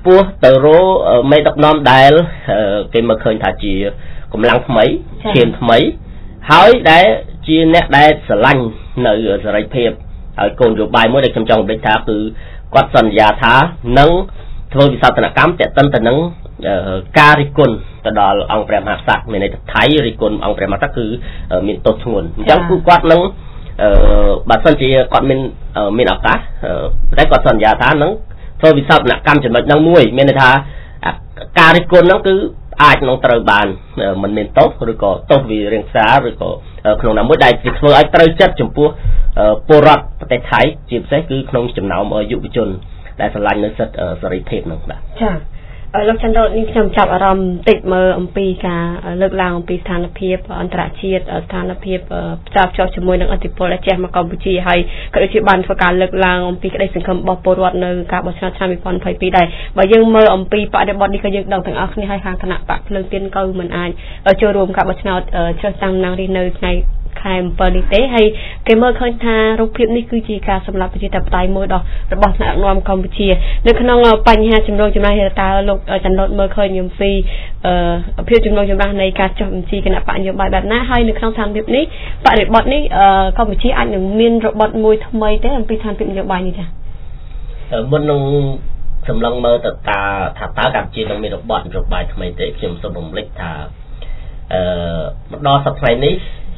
ពោះទៅរមេដឹកនាំដែលគេមកឃើញថាជាកម្លាំងថ្មីឈាមថ្មីហើយដែលជាអ្នកដែលស្រឡាញ់នៅសេរីភាពហើយកូនយោបាយមួយដែលខ្ញុំចង់បញ្ជាក់ថាគឺគាត់សន្យាថានឹងធ្វើវិសោធនកម្មតេតិនទៅនឹងការរិះគន់ទៅដល់អង្គព្រះមហាក្សត្រមានន័យថាថៃរិះគន់អង្គព្រះមហាក្សត្រគឺមានទោសធ្ងន់អញ្ចឹងគឺគាត់នឹងបើសិនជាគាត់មានមានឱកាសតែគាត់សន្យាថានឹងធ្វើវិសោធនកម្មចំណុចហ្នឹងមួយមានន័យថាការរិះគន់ហ្នឹងគឺអាចនឹងត្រូវបានមិនមានទោសឬក៏ទោសវារៀងសារឬក៏ក្នុងណាមួយដែលជាធ្វើឲ្យត្រូវចិត្តចំពោះពលរដ្ឋប្រទេសថៃជាពិសេសគឺក្នុងចំណោមយុវជនដែលស្រឡាញ់នៅសិទ្ធិសេរីភាពហ្នឹងបាទចាលោកចន្ទរនេះខ្ញុំចាប់អារម្មណ៍បន្តិចមើលអំពីការលើកឡើងអំពីស្ថានភាពអន្តរជាតិស្ថានភាពផ្សារភ្ជាប់ជាមួយនឹងឥទ្ធិពលដែលជះមកកម្ពុជាហើយក៏ដូចជាបានធ្វើការលើកឡើងអំពីក្តីសង្ឃឹមរបស់ពលរដ្ឋនៅការបោះឆ្នោតឆ្នាំtwo thousand twenty-twoដែរបើយើងមើលអំពីបរិបទនេះក៏យើងដឹងទាំងអស់គ្នាហើយខាងគណៈបកភ្លើងទៀនក៏មិនអាចចូលរួមការបោះឆ្នោតជ្រើសតាំងតំណាងរាស្ត្រនៅថ្ងៃខែអំពិលនេះទេហើយគេមើលឃើញថារូបភាពនេះគឺជាការសម្លាប់ប្រជាធិបតេយ្យមួយរបស់របស់ថ្នាក់ដឹកនាំកម្ពុជានៅក្នុងបញ្ហាជំរងចម្រាស់តើលោកចន្ទរមើលឃើញអំពីភាពជំរងចម្រាស់នៃការចុះបញ្ជីគណៈបកនយោបាយបែបណាហើយនៅក្នុងស្ថានភាពនេះបរិបទនេះកម្ពុជាអាចនឹងមានរបបមួយថ្មីទេអំពីស្ថានភាពនយោបាយនេះចា៎មុននឹងសម្លឹងមើលទៅតាថាតើកម្ពុជានឹងមានរបបនយោបាយថ្មីទេខ្ញុំសូមរំលឹកថាអឺមកដល់សប្តាហ៍នេះ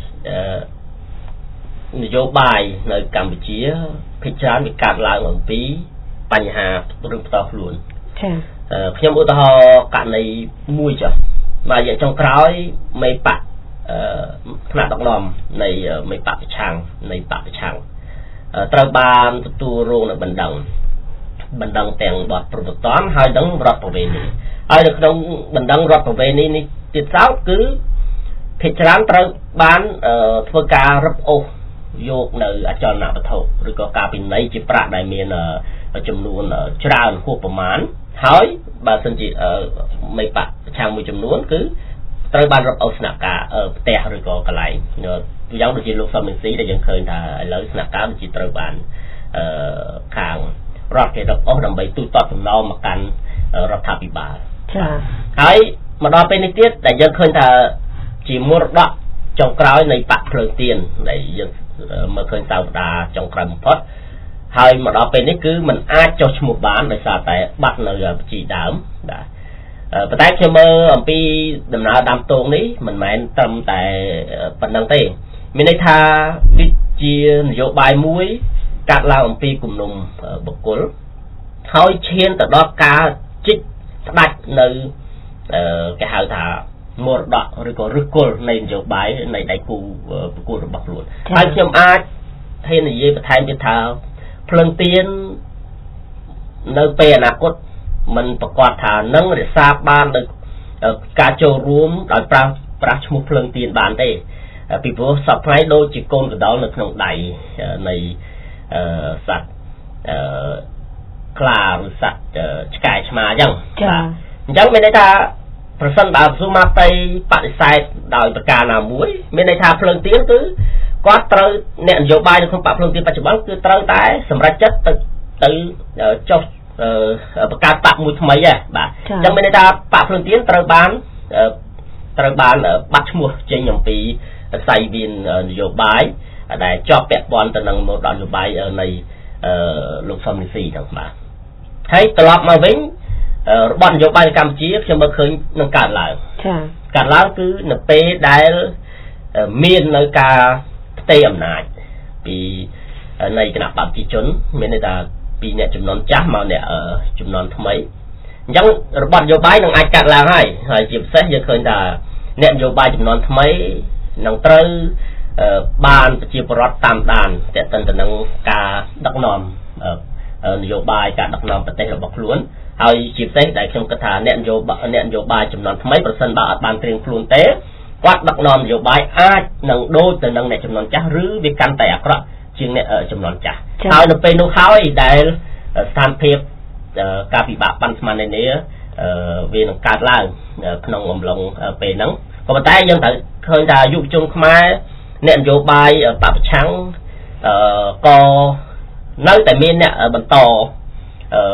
នយោបាយនៅកម្ពុជាភាគច្រើនវាកើតឡើងអំពីបញ្ហារឿងផ្ទាល់ខ្លួនចា៎ខ្ញុំឧទាហរណ៍ករណីមួយចុះបាទរយៈចុងក្រោយមេបកថ្នាក់ដឹកនាំនៃមេបកប្រឆាំងនៃបកប្រឆាំងត្រូវបានទទួលរងនៅបណ្ដឹងបណ្ដឹងទាំងបទប្រវត្តិហើយនឹងរដ្ឋប្រវេណីហើយនៅក្នុងបណ្ដឹងរដ្ឋប្រវេណីនេះទៀតសោតគឺភាគច្រើនត្រូវបានធ្វើការរឹបអូសយកនៅអចលនវត្ថុឬក៏ការពិន័យជាប្រាក់ដែលមានចំនួនច្រើនហួសប្រមាណហើយបើសិនជាមេបកប្រឆាំងមួយចំនួនគឺត្រូវបានរឹបអូសស្នាក់ការផ្ទះឬក៏កន្លែងយ៉ាងដូចជាលោកសំមេស៊ីដែលយើងឃើញថាឥឡូវស្នាក់ការដូចជាត្រូវបានខាងរដ្ឋគេរឹបអូសដើម្បីទូទាត់សំណងមកកាន់រដ្ឋាភិបាលចា៎ហើយមកដល់ពេលនេះទៀតដែលយើងឃើញថាជាមរតកចុងក្រោយនៃបកភ្លើងទៀនដែលយើងមើលឃើញសប្តាហ៍ចុងក្រោយបំផុតហើយមកដល់ពេលនេះគឺมันអាចចុះឈ្មោះបានដោយសារតែបាត់នៅបញ្ជីដើមបាទប៉ុន្តែខ្ញុំមើលអំពីដំណើរដើមតោងនេះមិនមែនត្រឹមតែប៉ុណ្្នឹងទេមានន័យថាវាជានយោបាយមួយកាត់ឡើងអំពីគំនុំបុគ្គលហើយឈានទៅដល់ការជីកស្ដាច់នៅគេហៅថាមរតកឬក៏ឫសគល់នៃនយោបាយនៃដៃគូប្រកួតរបស់ខ្លួនហើយខ្ញុំអាចធានានិយាយបន្ថែមទៀតថាភ្លើងទៀននៅពេលអនាគតมันប្រកាសថានឹងរក្សាបាននៅការចូលរួមដោយប្រើប្រាស់ឈ្មោះភ្លើងទៀនបានទេពីព្រោះសពថ្ងៃដូចជាកូនកណ្ដុរនៅក្នុងដៃនៃសត្វខ្លាឬសត្វឆ្កែឆ្មាអញ្ចឹងចា៎អញ្ចឹងមានន័យថាប្រសិនបើស៊ូម៉ាតៃបដិសេធដោយប្រការណាមួយមានន័យថាភ្លើងទៀនគឺគាត់ត្រូវអ្នកនយោបាយនៅក្នុងបកភ្លើងទៀនបច្ចុប្បន្នគឺត្រូវតែសម្រេចចិត្តទៅទៅចុះបង្កើតបកមួយថ្មីហ៎បាទអញ្ចឹងមានន័យថាបកភ្លើងទៀនត្រូវបានត្រូវបានបាត់ឈ្មោះចេញអំពីខ្សែវាននយោបាយដែលជាប់ពាក់ព័ន្ធទៅនឹងមរតកនយោបាយនៃលោកសំនីស៊ីហ្នឹងបាទហើយត្រឡប់មកវិញរបបនយោបាយកម្ពុជាខ្ញុំមើលឃើញនឹងកើតឡើងចា៎កើតឡើងគឺនៅពេលដែលមាននៅការផ្ទេរអំណាចពីនៃគណៈបព្វជិជនមានន័យថាពីអ្នកចំនួនចាស់មកអ្នកចំនួនថ្មីអញ្ចឹងរបបនយោបាយនឹងអាចកាត់ឡើងហើយហើយជាពិសេសយើងឃើញថាអ្នកនយោបាយចំនួនថ្មីនឹងត្រូវបានប្រជាពលរដ្ឋតាមដានទាក់ទិនទៅនឹងការដឹកនាំនយោបាយការដឹកនាំប្រទេសរបស់ខ្លួនហើយជាពិសេសដែលខ្ញុំគិតថាអ្នកនយោបាយអ្នកនយោបាយចំនួនថ្មីប្រសិនបើអត់បានត្រៀមខ្លួនទេគាត់ដឹកនាំនយោបាយអាចនឹងដូចទៅនឹងអ្នកចំនួនចាស់ឬវាកាន់តែអាក្រក់ជាងអ្នកចំនួនចាស់ហើយនៅពេលនោះហើយដែលស្ថានភាពការពិបាកបានស្មាននេះវានឹងកើតឡើងក្នុងអំឡុងពេលហ្នឹងក៏ប៉ុន្តែយើងត្រូវឃើញថាយុវជនខ្មែរអ្នកនយោបាយបពប្រឆាំងក៏នៅតែមានអ្នកបន្ត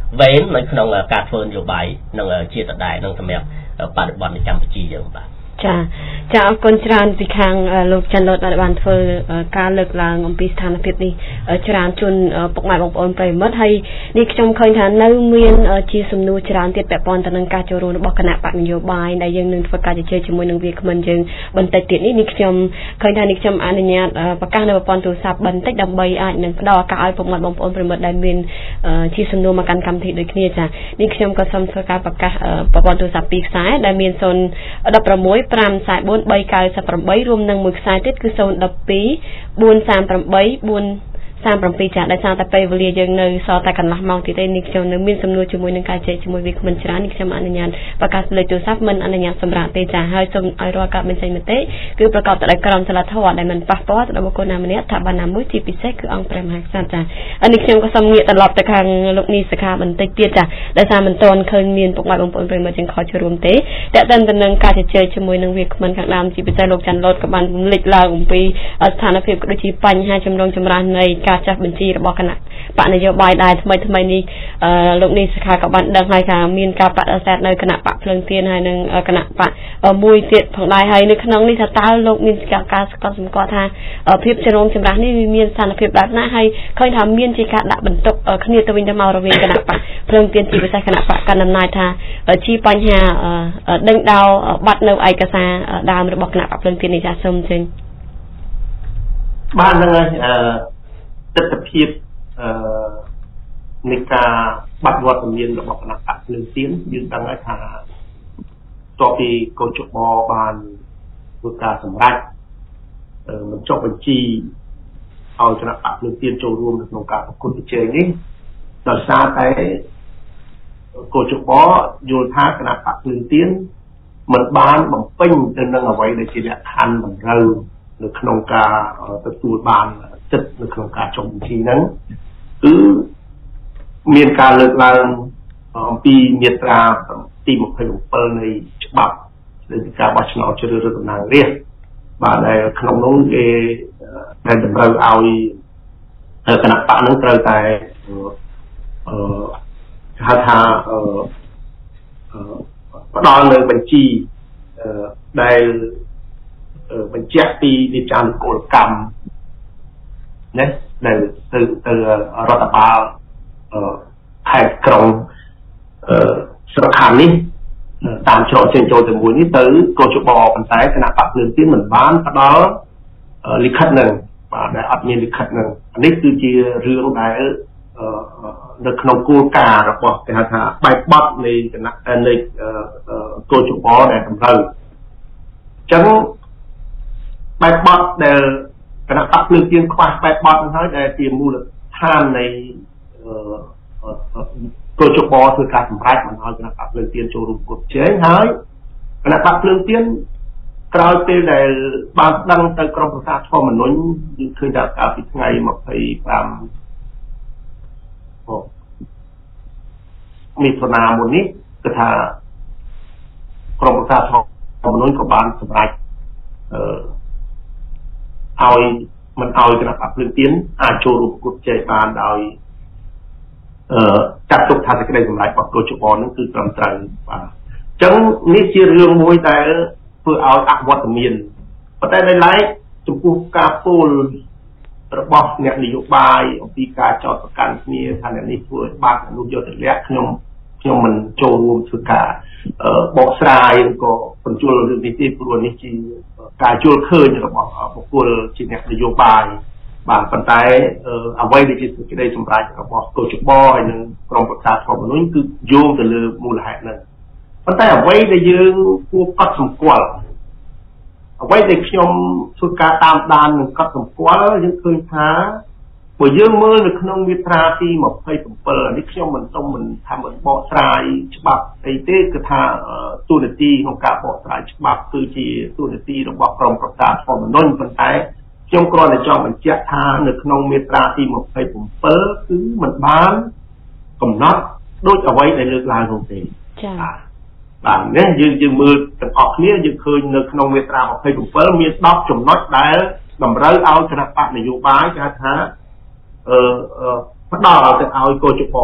វែងនៅក្នុងការធ្វើនយោបាយនឹងជាដដែលនឹងសម្រាប់បរិបទនៅកម្ពុជាយើងបាទចាចាអរគុណច្រើនពីខាងលោកច័ន្ទលូតដែលបានធ្វើការលើកឡើងអំពីស្ថានភាពនេះច្រើនជូនពុកម៉ែបងប្អូនប្រិយមិត្តហើយនេះខ្ញុំឃើញថានៅមានជាសំណួរច្រើនទៀតពាក់ព័ន្ធទៅនឹងការចូលរួមរបស់គណៈបកនយោបាយដែលយើងនឹងធ្វើការជជែកជាមួយនឹងវាគ្មិនយើងបន្តិចទៀតនេះនេះខ្ញុំឃើញថានេះខ្ញុំអនុញ្ញាតប្រកាសនៅប្រព័ន្ធទូរស័ព្ទបន្តិចដើម្បីអាចនឹងផ្ដល់ឱកាសឲ្យពុកម៉ែបងប្អូនប្រិយមិត្តដែលមានជាសំណួរមកកាន់កម្មវិធីដូចគ្នាចានេះខ្ញុំក៏សូមធ្វើការប្រកាសប្រព័ន្ធទូរស័ព្ទពីរខ្សែដែលមានศูนย์ หนึ่ง หก 5 4 4 3 9 8រួមនឹងមួយខ្សែទៀតគឺ ศูนย์ หนึ่ง สอง 4 3 8 4 សាមប្រាំពីរចាដោយសារតែពេលវេលាយើងនៅសល់តែកន្លះម៉ោងទៀតទេនេះខ្ញុំនៅមានសំណួរជាមួយនឹងការជែកជាមួយវាគ្មិនច្រើននេះខ្ញុំអនុញ្ញាតប្រកាសលេខទូរស័ព្ទមិនអនុញ្ញាតសម្រាប់ទេចាហើយសូមឲ្យរាល់ការបញ្ចេញមតិគឺប្រកបដោយក្រមសីលធម៌ដែលមិនប៉ះពាល់ទៅដល់បុគ្គលណាម្នាក់ថាបានណាមួយជាពិសេសគឺអង្គព្រះមហាក្សត្រចាអានេះខ្ញុំក៏សូមងាកត្រឡប់ទៅខាងលោកនីសខាបន្តិចទៀតចាដោយសារមិនទាន់ឃើញមានពុកម៉ែបងប្អូនប្រិយមិត្តយើងខលចូលរួមទេតែតែទៅនឹងការជជែកជាមួយនឹងវាគ្មិនខាងដើមជាពិសេសលោកច័ន្ទលូតក៏បានលេចឡើងអំពីស្ថានភាពក៏ដូចជាបញ្ហាចម្រុងចម្រាស់នៃការចាស់បញ្ជីរបស់គណៈបកនយោបាយដែរថ្មីថ្មីនេះលោកនេះសខាក៏បានដឹងហើយថាមានការបដិសេធនៅគណៈបកភ្លើងទៀនហើយនឹងគណៈបកមួយទៀតផងដែរហើយនៅក្នុងនេះថាតើលោកមានការស្គាល់សម្គាល់ថាភាពជ្រុងចម្រាស់នេះមានស្ថានភាពបែបណាហើយឃើញថាមានជាការដាក់បន្ទុកគ្នាទៅវិញទៅមករវាងគណៈបកភ្លើងទៀនជាពិសេសគណៈបកកណ្ដាលអំណាចថាជាបញ្ហាដេញដោលបាត់នៅឯកសារដើមរបស់គណៈបកភ្លើងទៀននេះចាសូមអញ្ជើញបានហ្នឹងហើយទស្សនវិជ្ជានៃការបាត់វត្តមានរបស់គណៈបកភ្លើងទៀនយើងដឹងហើយថាតបពីកោជបបានធ្វើការសម្រេចមិនចុះបញ្ជីឲ្យគណៈបកភ្លើងទៀនចូលរួមក្នុងការប្រគល់ប្រជែងនេះដោយសារតែកោជបយល់ថាគណៈបកភ្លើងទៀនមិនបានបំពេញទៅនឹងអ្វីដែលជាលក្ខខណ្ឌតម្រូវនៅក្នុងការទទួលបានចិត្តនៅក្នុងការចុះបញ្ជីហ្នឹងគឺមានការលើកឡើងអំពីមាត្រាទីยี่สิบเจ็ดនៃច្បាប់ស្តីពីការបោះឆ្នោតជ្រើសរើសតំណាងរាស្ត្របាទដែលក្នុងនោះគេដែលតម្រូវឲ្យគណៈបកនឹងត្រូវតែអឺហៅថាអឺផ្ដល់នៅបញ្ជីដែលបញ្ជាក់ពីវិចារគោលកម្មណាដែលទៅទៅរដ្ឋបាលខេត្តក្រុងស្រុកខណ្ឌនេះតាមច្រកចេញចូលទៅមួយនេះទៅកោជបប៉ុន្តែគណៈបកភ្លើងទៀនមិនបានផ្ដល់លិខិតនឹងបាទដែលអត់មានលិខិតនឹងនេះគឺជារឿងដែលនៅក្នុងគោលការណ៍របស់គេហៅថាបែបបទនៃគណៈនៃកោជបដែលតម្រូវអញ្ចឹងបែបបទដែលគណៈបកភ្លើងទៀនខ្វះបែបបទហ្នឹងហើយដែលជាមូលដ្ឋាននៃកោជបធ្វើការសម្រេចមិនឲ្យគណៈបកភ្លើងទៀនចូលរួមប្រជែងហើយគណៈបកភ្លើងទៀនក្រោយពេលដែលបានដឹងទៅក្រុមប្រឹក្សាធម្មនុញ្ញយើងឃើញថាកាលពីថ្ងៃยี่สิบห้าមិថុនាមុននេះគឺថាក្រុមប្រឹក្សាធម្មនុញ្ញក៏បានសម្រេចអឺឲ្យមិនឲ្យគណៈបកភ្លើងទៀនអាចចូលរួមប្រកួតប្រជែងបានដោយអឺចាត់ទុកថាសេចក្តីសម្រេចរបស់កោជបនឹងគឺត្រឹមត្រូវបាទអញ្ចឹងនេះជារឿងមួយដែលធ្វើឲ្យអវត្តមានប៉ុន្តែនៅឡើយចំពោះការពោលរបស់អ្នកនយោបាយអំពីការចោទប្រកាន់គ្នាថាអ្នកនេះធ្វើឲ្យបាត់អនុយុត្តិធម៌ខ្ញុំខ្ញុំមិនចូលរួមធ្វើការបកស្រាយឬក៏បញ្ជូលរឿងនេះទេព្រោះនេះជាការយល់ឃើញរបស់បុគ្គលជាអ្នកនយោបាយបាទប៉ុន្តែអ្វីដែលជាសេចក្តីសម្រេចរបស់កោជបហើយនឹងក្រុមប្រឹក្សាធម្មនុញ្ញគឺយោងទៅលើមូលហេតុហ្នឹងប៉ុន្តែអ្វីដែលយើងគួរកត់សម្គាល់អ្វីដែលខ្ញុំធ្វើការតាមដាននិងកត់សម្គាល់យើងឃើញថាបើយើងមើលនៅក្នុងមាត្រាទីยี่สิบเจ็ดនេះខ្ញុំមិនសូមមិនថាមិនបកស្រាយច្បាប់អីទេគឺថាទូនាទីក្នុងការបកស្រាយច្បាប់គឺជាទូនាទីរបស់ក្រុមប្រឹក្សាធម្មនុញ្ញប៉ុន្តែខ្ញុំគ្រាន់តែចង់បញ្ជាក់ថានៅក្នុងមាត្រាទីยี่สิบเจ็ดគឺមិនបានកំណត់ដូចអ្វីដែលលើកឡើងនោះទេចា៎បាទនេះយើងយើងមើលទាំងអស់គ្នាយើងឃើញនៅក្នុងមាត្រាยี่สิบเจ็ดមានដប់ចំណុចដែលតម្រូវឲ្យគណៈបកនយោបាយគេថាអឺផ្ដល់ទៅឲ្យកោជប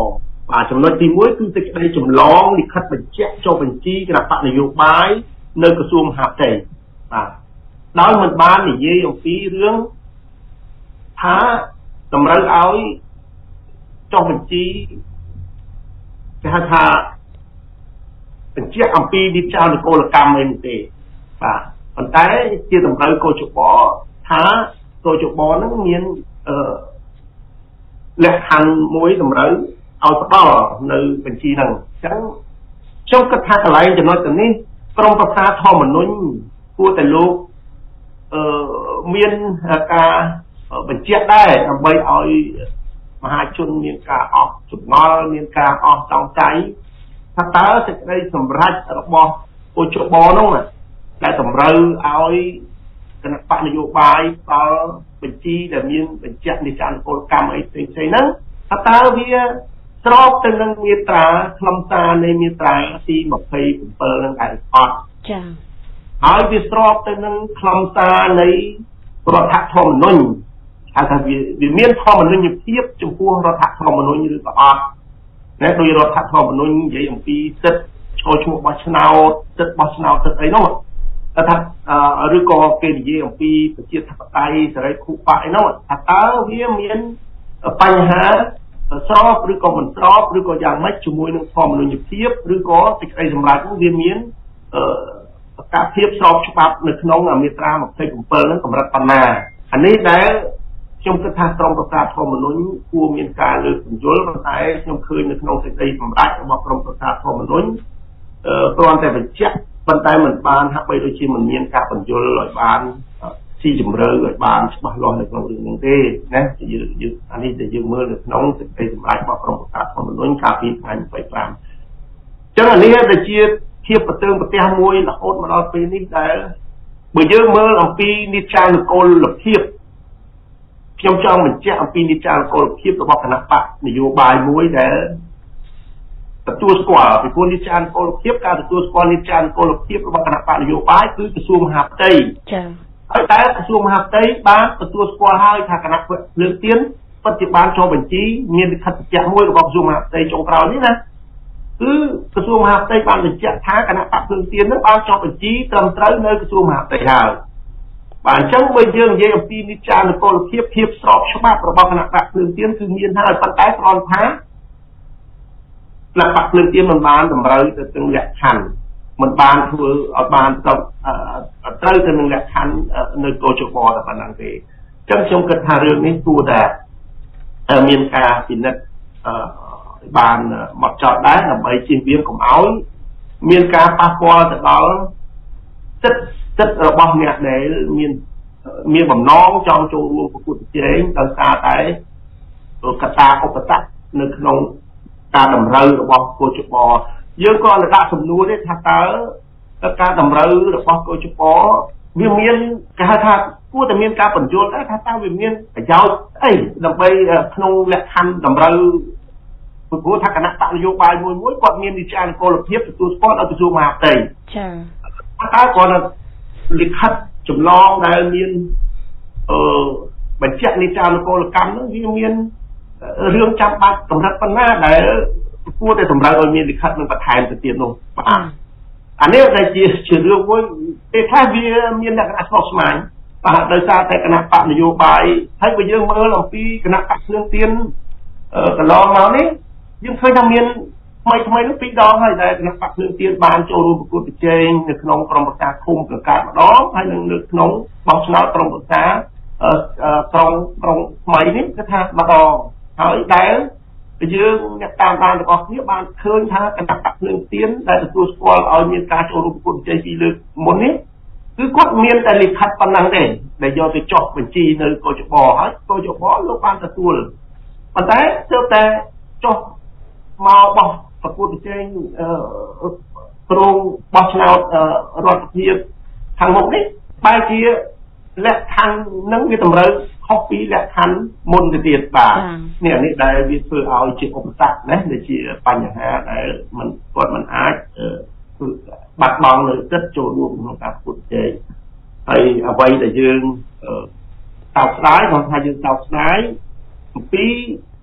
បាទចំណុចទីមួយគឺសេចក្តីចម្លងលិខិតបញ្ជាក់ចុះបញ្ជីគណៈបកនយោបាយនៅក្រសួងមហាផ្ទៃបាទដោយមិនបាននិយាយអំពីរឿងថាតម្រូវឲ្យចុះបញ្ជីគេហៅថាបញ្ជាក់អំពីវិចារនគរកម្មអីទេបាទប៉ុន្តែជាតម្រូវកោជបថាកោជបនឹងមានអឺលក្ខខណ្ឌមួយតម្រូវឲ្យផ្ដល់នៅបញ្ជីហ្នឹងអញ្ចឹងខ្ញុំគិតថាកន្លែងចំណុចទៅនេះក្រមប្រឹក្សាធម្មនុញ្ញគួរតែលោកអឺមានការបញ្ជាក់ដែរដើម្បីឲ្យមហាជនមានការអស់ចម្ងល់មានការអស់សង្ស័យថាតើសេចក្តីសម្រេចរបស់កោជបនោះដែលតម្រូវឲ្យគណៈបកនយោបាយដល់បញ្ជីដែលមានបញ្ជាក់និចានគោលកម្មអីផ្សេងៗហ្នឹងថាតើវាស្របទៅនឹងមាត្រាខ្លឹមសារនៃមាត្រាទីยี่สิบเจ็ดហ្នឹងដែរអត់ចា៎ហើយវាស្របទៅនឹងខ្លឹមសារនៃរដ្ឋធម្មនុញ្ញថាថាវាមានធម្មនុញ្ញភាពចំពោះរដ្ឋធម្មនុញ្ញឬក៏អត់ណាដោយរដ្ឋធម្មនុញ្ញនិយាយអំពីសិទ្ធិចូលឈ្មោះបោះឆ្នោតសិទ្ធិបោះឆ្នោតសិទ្ធិអីនោះថាឬក៏គេនិយាយអំពីប្រជាធិបតេយ្យសេរីភូប៉ាអីនោះថាតើវាមានបញ្ហាស្របឬក៏មិនស្របឬក៏យ៉ាងម៉េចជាមួយនឹងធម្មនុញ្ញភាពឬក៏សេចក្តីសម្រេចនោះវាមានការភាពស្របច្បាប់នៅក្នុងមាត្រាยี่สิบเจ็ดហ្នឹងកម្រិតប៉ុណ្ណាអានេះដែលខ្ញុំគិតថាក្រមប្រឹក្សាធម្មនុញ្ញគួរមានការលើកបញ្យល់ប៉ុន្តែខ្ញុំឃើញនៅក្នុងសេចក្តីសម្រេចរបស់ក្រមប្រឹក្សាធម្មនុញ្ញគ្រាន់តែបញ្ជាក់ប៉ុន្តែមិនបានហាក់បីដូចជាមិនមានការបញ្យល់ឲ្យបានស៊ីជម្រៅឲ្យបានច្បាស់លាស់នៅក្នុងរឿងនេះទេណាយើងយើងអានេះដែលយើងមើលនៅក្នុងសេចក្តីសម្រេចរបស់ក្រមប្រឹក្សាធម្មនុញ្ញកាលពីថ្ងៃยี่สิบห้าអញ្ចឹងអានេះដែលជាភាពប្រទើងប្រទះមួយរហូតមកដល់ពេលនេះដែលបើយើងមើលអំពីនិច្ចានុគលភាពខ្ញុំចង់បញ្ជាក់អំពីនិច្ចានុគលភាពរបស់គណៈបកនយោបាយមួយដែលទទួលស្គាល់ពីព្រោះនិច្ចានុគលភាពការទទួលស្គាល់និច្ចានុគលភាពរបស់គណៈបកនយោបាយគឺក្រសួងមហាផ្ទៃចា៎ហើយតែក្រសួងមហាផ្ទៃបានទទួលស្គាល់ហើយថាគណៈលើកទៀនពិតជាបានចុះបញ្ជីមានលិខិតបញ្ជាក់មួយរបស់ក្រសួងមហាផ្ទៃចុងក្រោយនេះណាគឺក្រសួងមហាផ្ទៃបានបញ្ជាក់ថាគណៈបកភ្លើងទៀននឹងបានចុះបញ្ជីត្រឹមត្រូវនៅក្រសួងមហាផ្ទៃហើយបាទអញ្ចឹងបើយើងនិយាយអំពីនិច្ចានុគលភាពភាពស្របច្បាប់របស់គណៈបកភ្លើងទៀនគឺមានហើយប៉ុន្តែគ្រាន់ថាគណៈបកភ្លើងទៀនមិនបានតម្រូវទៅនឹងលក្ខខណ្ឌមិនបានធ្វើឲ្យបានត្រូវត្រូវទៅនឹងលក្ខខណ្ឌនៅកោជបតែប៉ុណ្ណឹងទេអញ្ចឹងខ្ញុំគិតថារឿងនេះគួរតែមានការពិនិត្យបានមកចត់ដែរដើម្បីជៀសវាងកុំឲ្យមានការប៉ះពាល់ទៅដល់សិទ្ធិសិទ្ធិរបស់អ្នកដែលមានមានបំណងចង់ចូលរួមប្រកួតប្រជែងដោយសារតែកត្តាឧបសគ្គនៅក្នុងការតម្រូវរបស់កោជបយើងក៏ដាក់សំណួរទេថាតើការតម្រូវរបស់កោជបវាមានគេហៅថាគួរតែមានការបញ្យល់ដែរថាតើវាមានប្រយោជន៍អីដើម្បីក្នុងលក្ខខណ្ឌតម្រូវព្រោះថាគណៈបកនយោបាយមួយមួយគាត់មានវិចារណគោលភាពទទួលស្គាល់ឲ្យក្រសួងមហាផ្ទៃចា៎តើគាត់លិខិតចម្លងដែលមានអឺបញ្ជាក់និចារណគោលកម្មនោះវាមានរឿងចាំបាច់កម្រិតប៉ុណ្ណាដែលគួរតែតម្រូវឲ្យមានលិខិតនឹងបន្ថែមទៅទៀតនោះបាទអានេះដែលជាជារឿងមួយទេថាវាមានលក្ខណៈស្មុគស្មាញបាទដោយសារតែគណៈបកនយោបាយហើយបើយើងមើលអំពីគណៈបកភ្លើងទៀនកន្លងមកនេះយើងឃើញថាមានថ្មីថ្មីនោះពីរដងហើយដែលគណៈបកភ្លើងទៀនបានចូលរួមប្រកួតប្រជែងនៅក្នុងក្រុមប្រឹក្សាឃុំកង្កើតម្ដងហើយនឹងនៅក្នុងបោះឆ្នោតក្រុមប្រឹក្សាក្រុងក្រុងថ្មីនេះគឺថាម្ដងហើយដែលយើងអ្នកតាមដានរបស់គ្នាបានឃើញថាគណៈបកភ្លើងទៀនដែលទទួលស្គាល់ឲ្យមានការចូលរួមប្រកួតប្រជែងពីលើកមុននេះគឺគាត់មានតែលិខិតប៉ុណ្ណឹងទេដែលយកទៅចុះបញ្ជីនៅកោជបហើយកោជបលោកបានទទួលប៉ុន្តែទើបតែចុះមកបោះប្រកួតប្រជែងក្រុងបោះឆ្នោតរដ្ឋាភិបាលខាងមុខនេះបែរជាលក្ខខណ្ឌនឹងវាតម្រូវខុសពីលក្ខខណ្ឌមុនទៅទៀតបាទនេះនេះដែលវាធ្វើឲ្យជាឧបសគ្គណាដែលជាបញ្ហាដែលมันគាត់មិនអាចបាត់បង់នៅចិត្តចូលរួមក្នុងការប្រកួតប្រជែងហើយអ្វីដែលយើងសោកស្ដាយគាត់ថាយើងសោកស្ដាយអំពី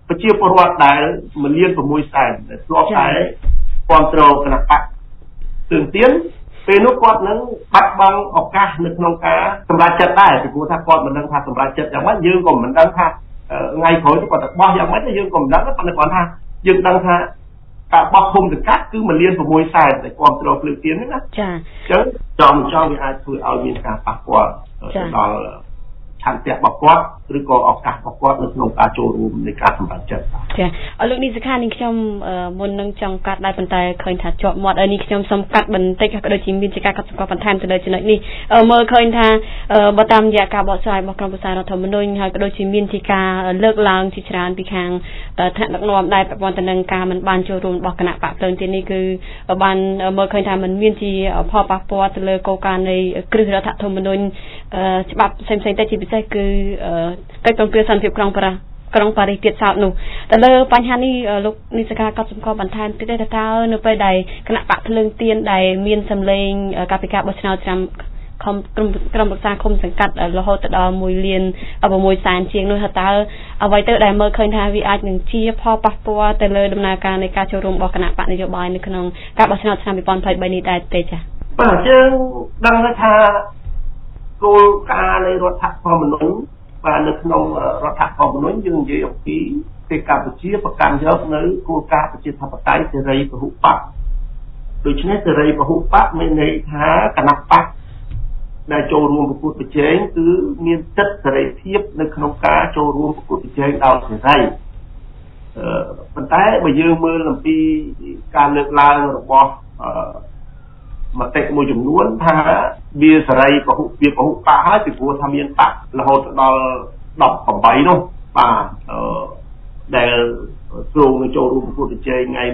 ប្រជាពលរដ្ឋដែលមួយលាន6សែនធ្លាប់តែគ្រប់គ្រងគណៈបកទើងទៀនពេលនោះគាត់នឹងបាត់បង់ឱកាសនៅក្នុងការសម្រេចចិត្តដែរពីព្រោះថាគាត់មិនដឹងថាសម្រេចចិត្តយ៉ាងម៉េចយើងក៏មិនដឹងថាថ្ងៃក្រោយគាត់ទៅបោះយ៉ាងម៉េចយើងក៏មិនដឹងប៉ុន្តែគាត់ថាយើងដឹងថាការបោះភូមិសង្កាត់គឺមួយលាន6សែនដែលគ្រប់គ្រងភ្លើងទៀនហ្នឹងណាចាអញ្ចឹងចំចំវាអាចធ្វើឲ្យមានការប៉ះពាល់ដល់ឆន្ទៈរបស់គាត់ឬក៏ឱកាសរបស់គាត់នៅក្នុងការចូលរួមនៃការសម្រេចចិត្តចាអរលោកនេះសិក្ខានេះខ្ញុំមុននឹងចង់កាត់ដែរប៉ុន្តែឃើញថាជាប់មាត់ហើយនេះខ្ញុំសូមកាត់បន្តិចក៏ដូចជាមានជាការកាត់សម្គាល់បន្ថែមទៅលើចំណុចនេះមើលឃើញថាបើតាមរយៈការបកស្រាយរបស់ក្រុមប្រឹក្សារដ្ឋធម្មនុញ្ញហើយក៏ដូចជាមានជាការលើកឡើងជាច្រើនពីខាងថ្នាក់ដឹកនាំដែរប្រព័ន្ធទៅនឹងការមិនបានចូលរួមរបស់គណៈបកភ្លើងទៀននេះគឺបានមើលឃើញថាมันមានជាផលប៉ះពាល់ទៅលើគោលការណ៍នៃគ្រឹះរដ្ឋធម្មនុញ្ញច្បាប់ផ្សេងៗទៅជាពិសេសគឺកិច្ចព្រមព្រៀងសន្តិភាពក្រុងប៉ារីសក្រុងប៉ារីសទៀតសោតនោះតែលើបញ្ហានេះលោកនិសិកាកត់សម្គាល់បន្ថែមទៀតទេថាតើនៅពេលដែលគណៈបកភ្លើងទៀនដែលមានសម្លេងកាលពីការបោះឆ្នោតឆ្នាំក្រុមក្រុមប្រឹក្សាឃុំសង្កាត់រហូតដល់មួយលាន6សែនជាងនោះថាតើអ្វីទៅដែលមើលឃើញថាវាអាចនឹងជាផលប៉ះពាល់ទៅលើដំណើរការនៃការចូលរួមរបស់គណៈបកនយោបាយនៅក្នុងការបោះឆ្នោតឆ្នាំ2023នេះដែរទេចា៎បាទយើងដឹងថាគោលការណ៍នៃរដ្ឋធម្មនុញ្ញបាទនៅក្នុងរដ្ឋធម្មនុញ្ញយើងនិយាយអំពីប្រទេសកម្ពុជាប្រកាន់យកនៅគោលការណ៍ប្រជាធិបតេយ្យសេរីពហុបកដូច្នេះសេរីពហុបកមានន័យថាគណៈបកដែលចូលរួមប្រកួតប្រជែងគឺមានសិទ្ធិសេរីភាពនៅក្នុងការចូលរួមប្រកួតប្រជែងដោយសេរីអឺប៉ុន្តែបើយើងមើលអំពីការលើកឡើងរបស់អឺមតិមួយចំនួនថាវាសេរីពហុវាពហុបកហើយពីព្រោះថាមានបករហូតដល់ដប់8នោះបាទអឺដែលគ្រងនឹងចូលរួមប្រកួតប្រជែងថ្ងៃ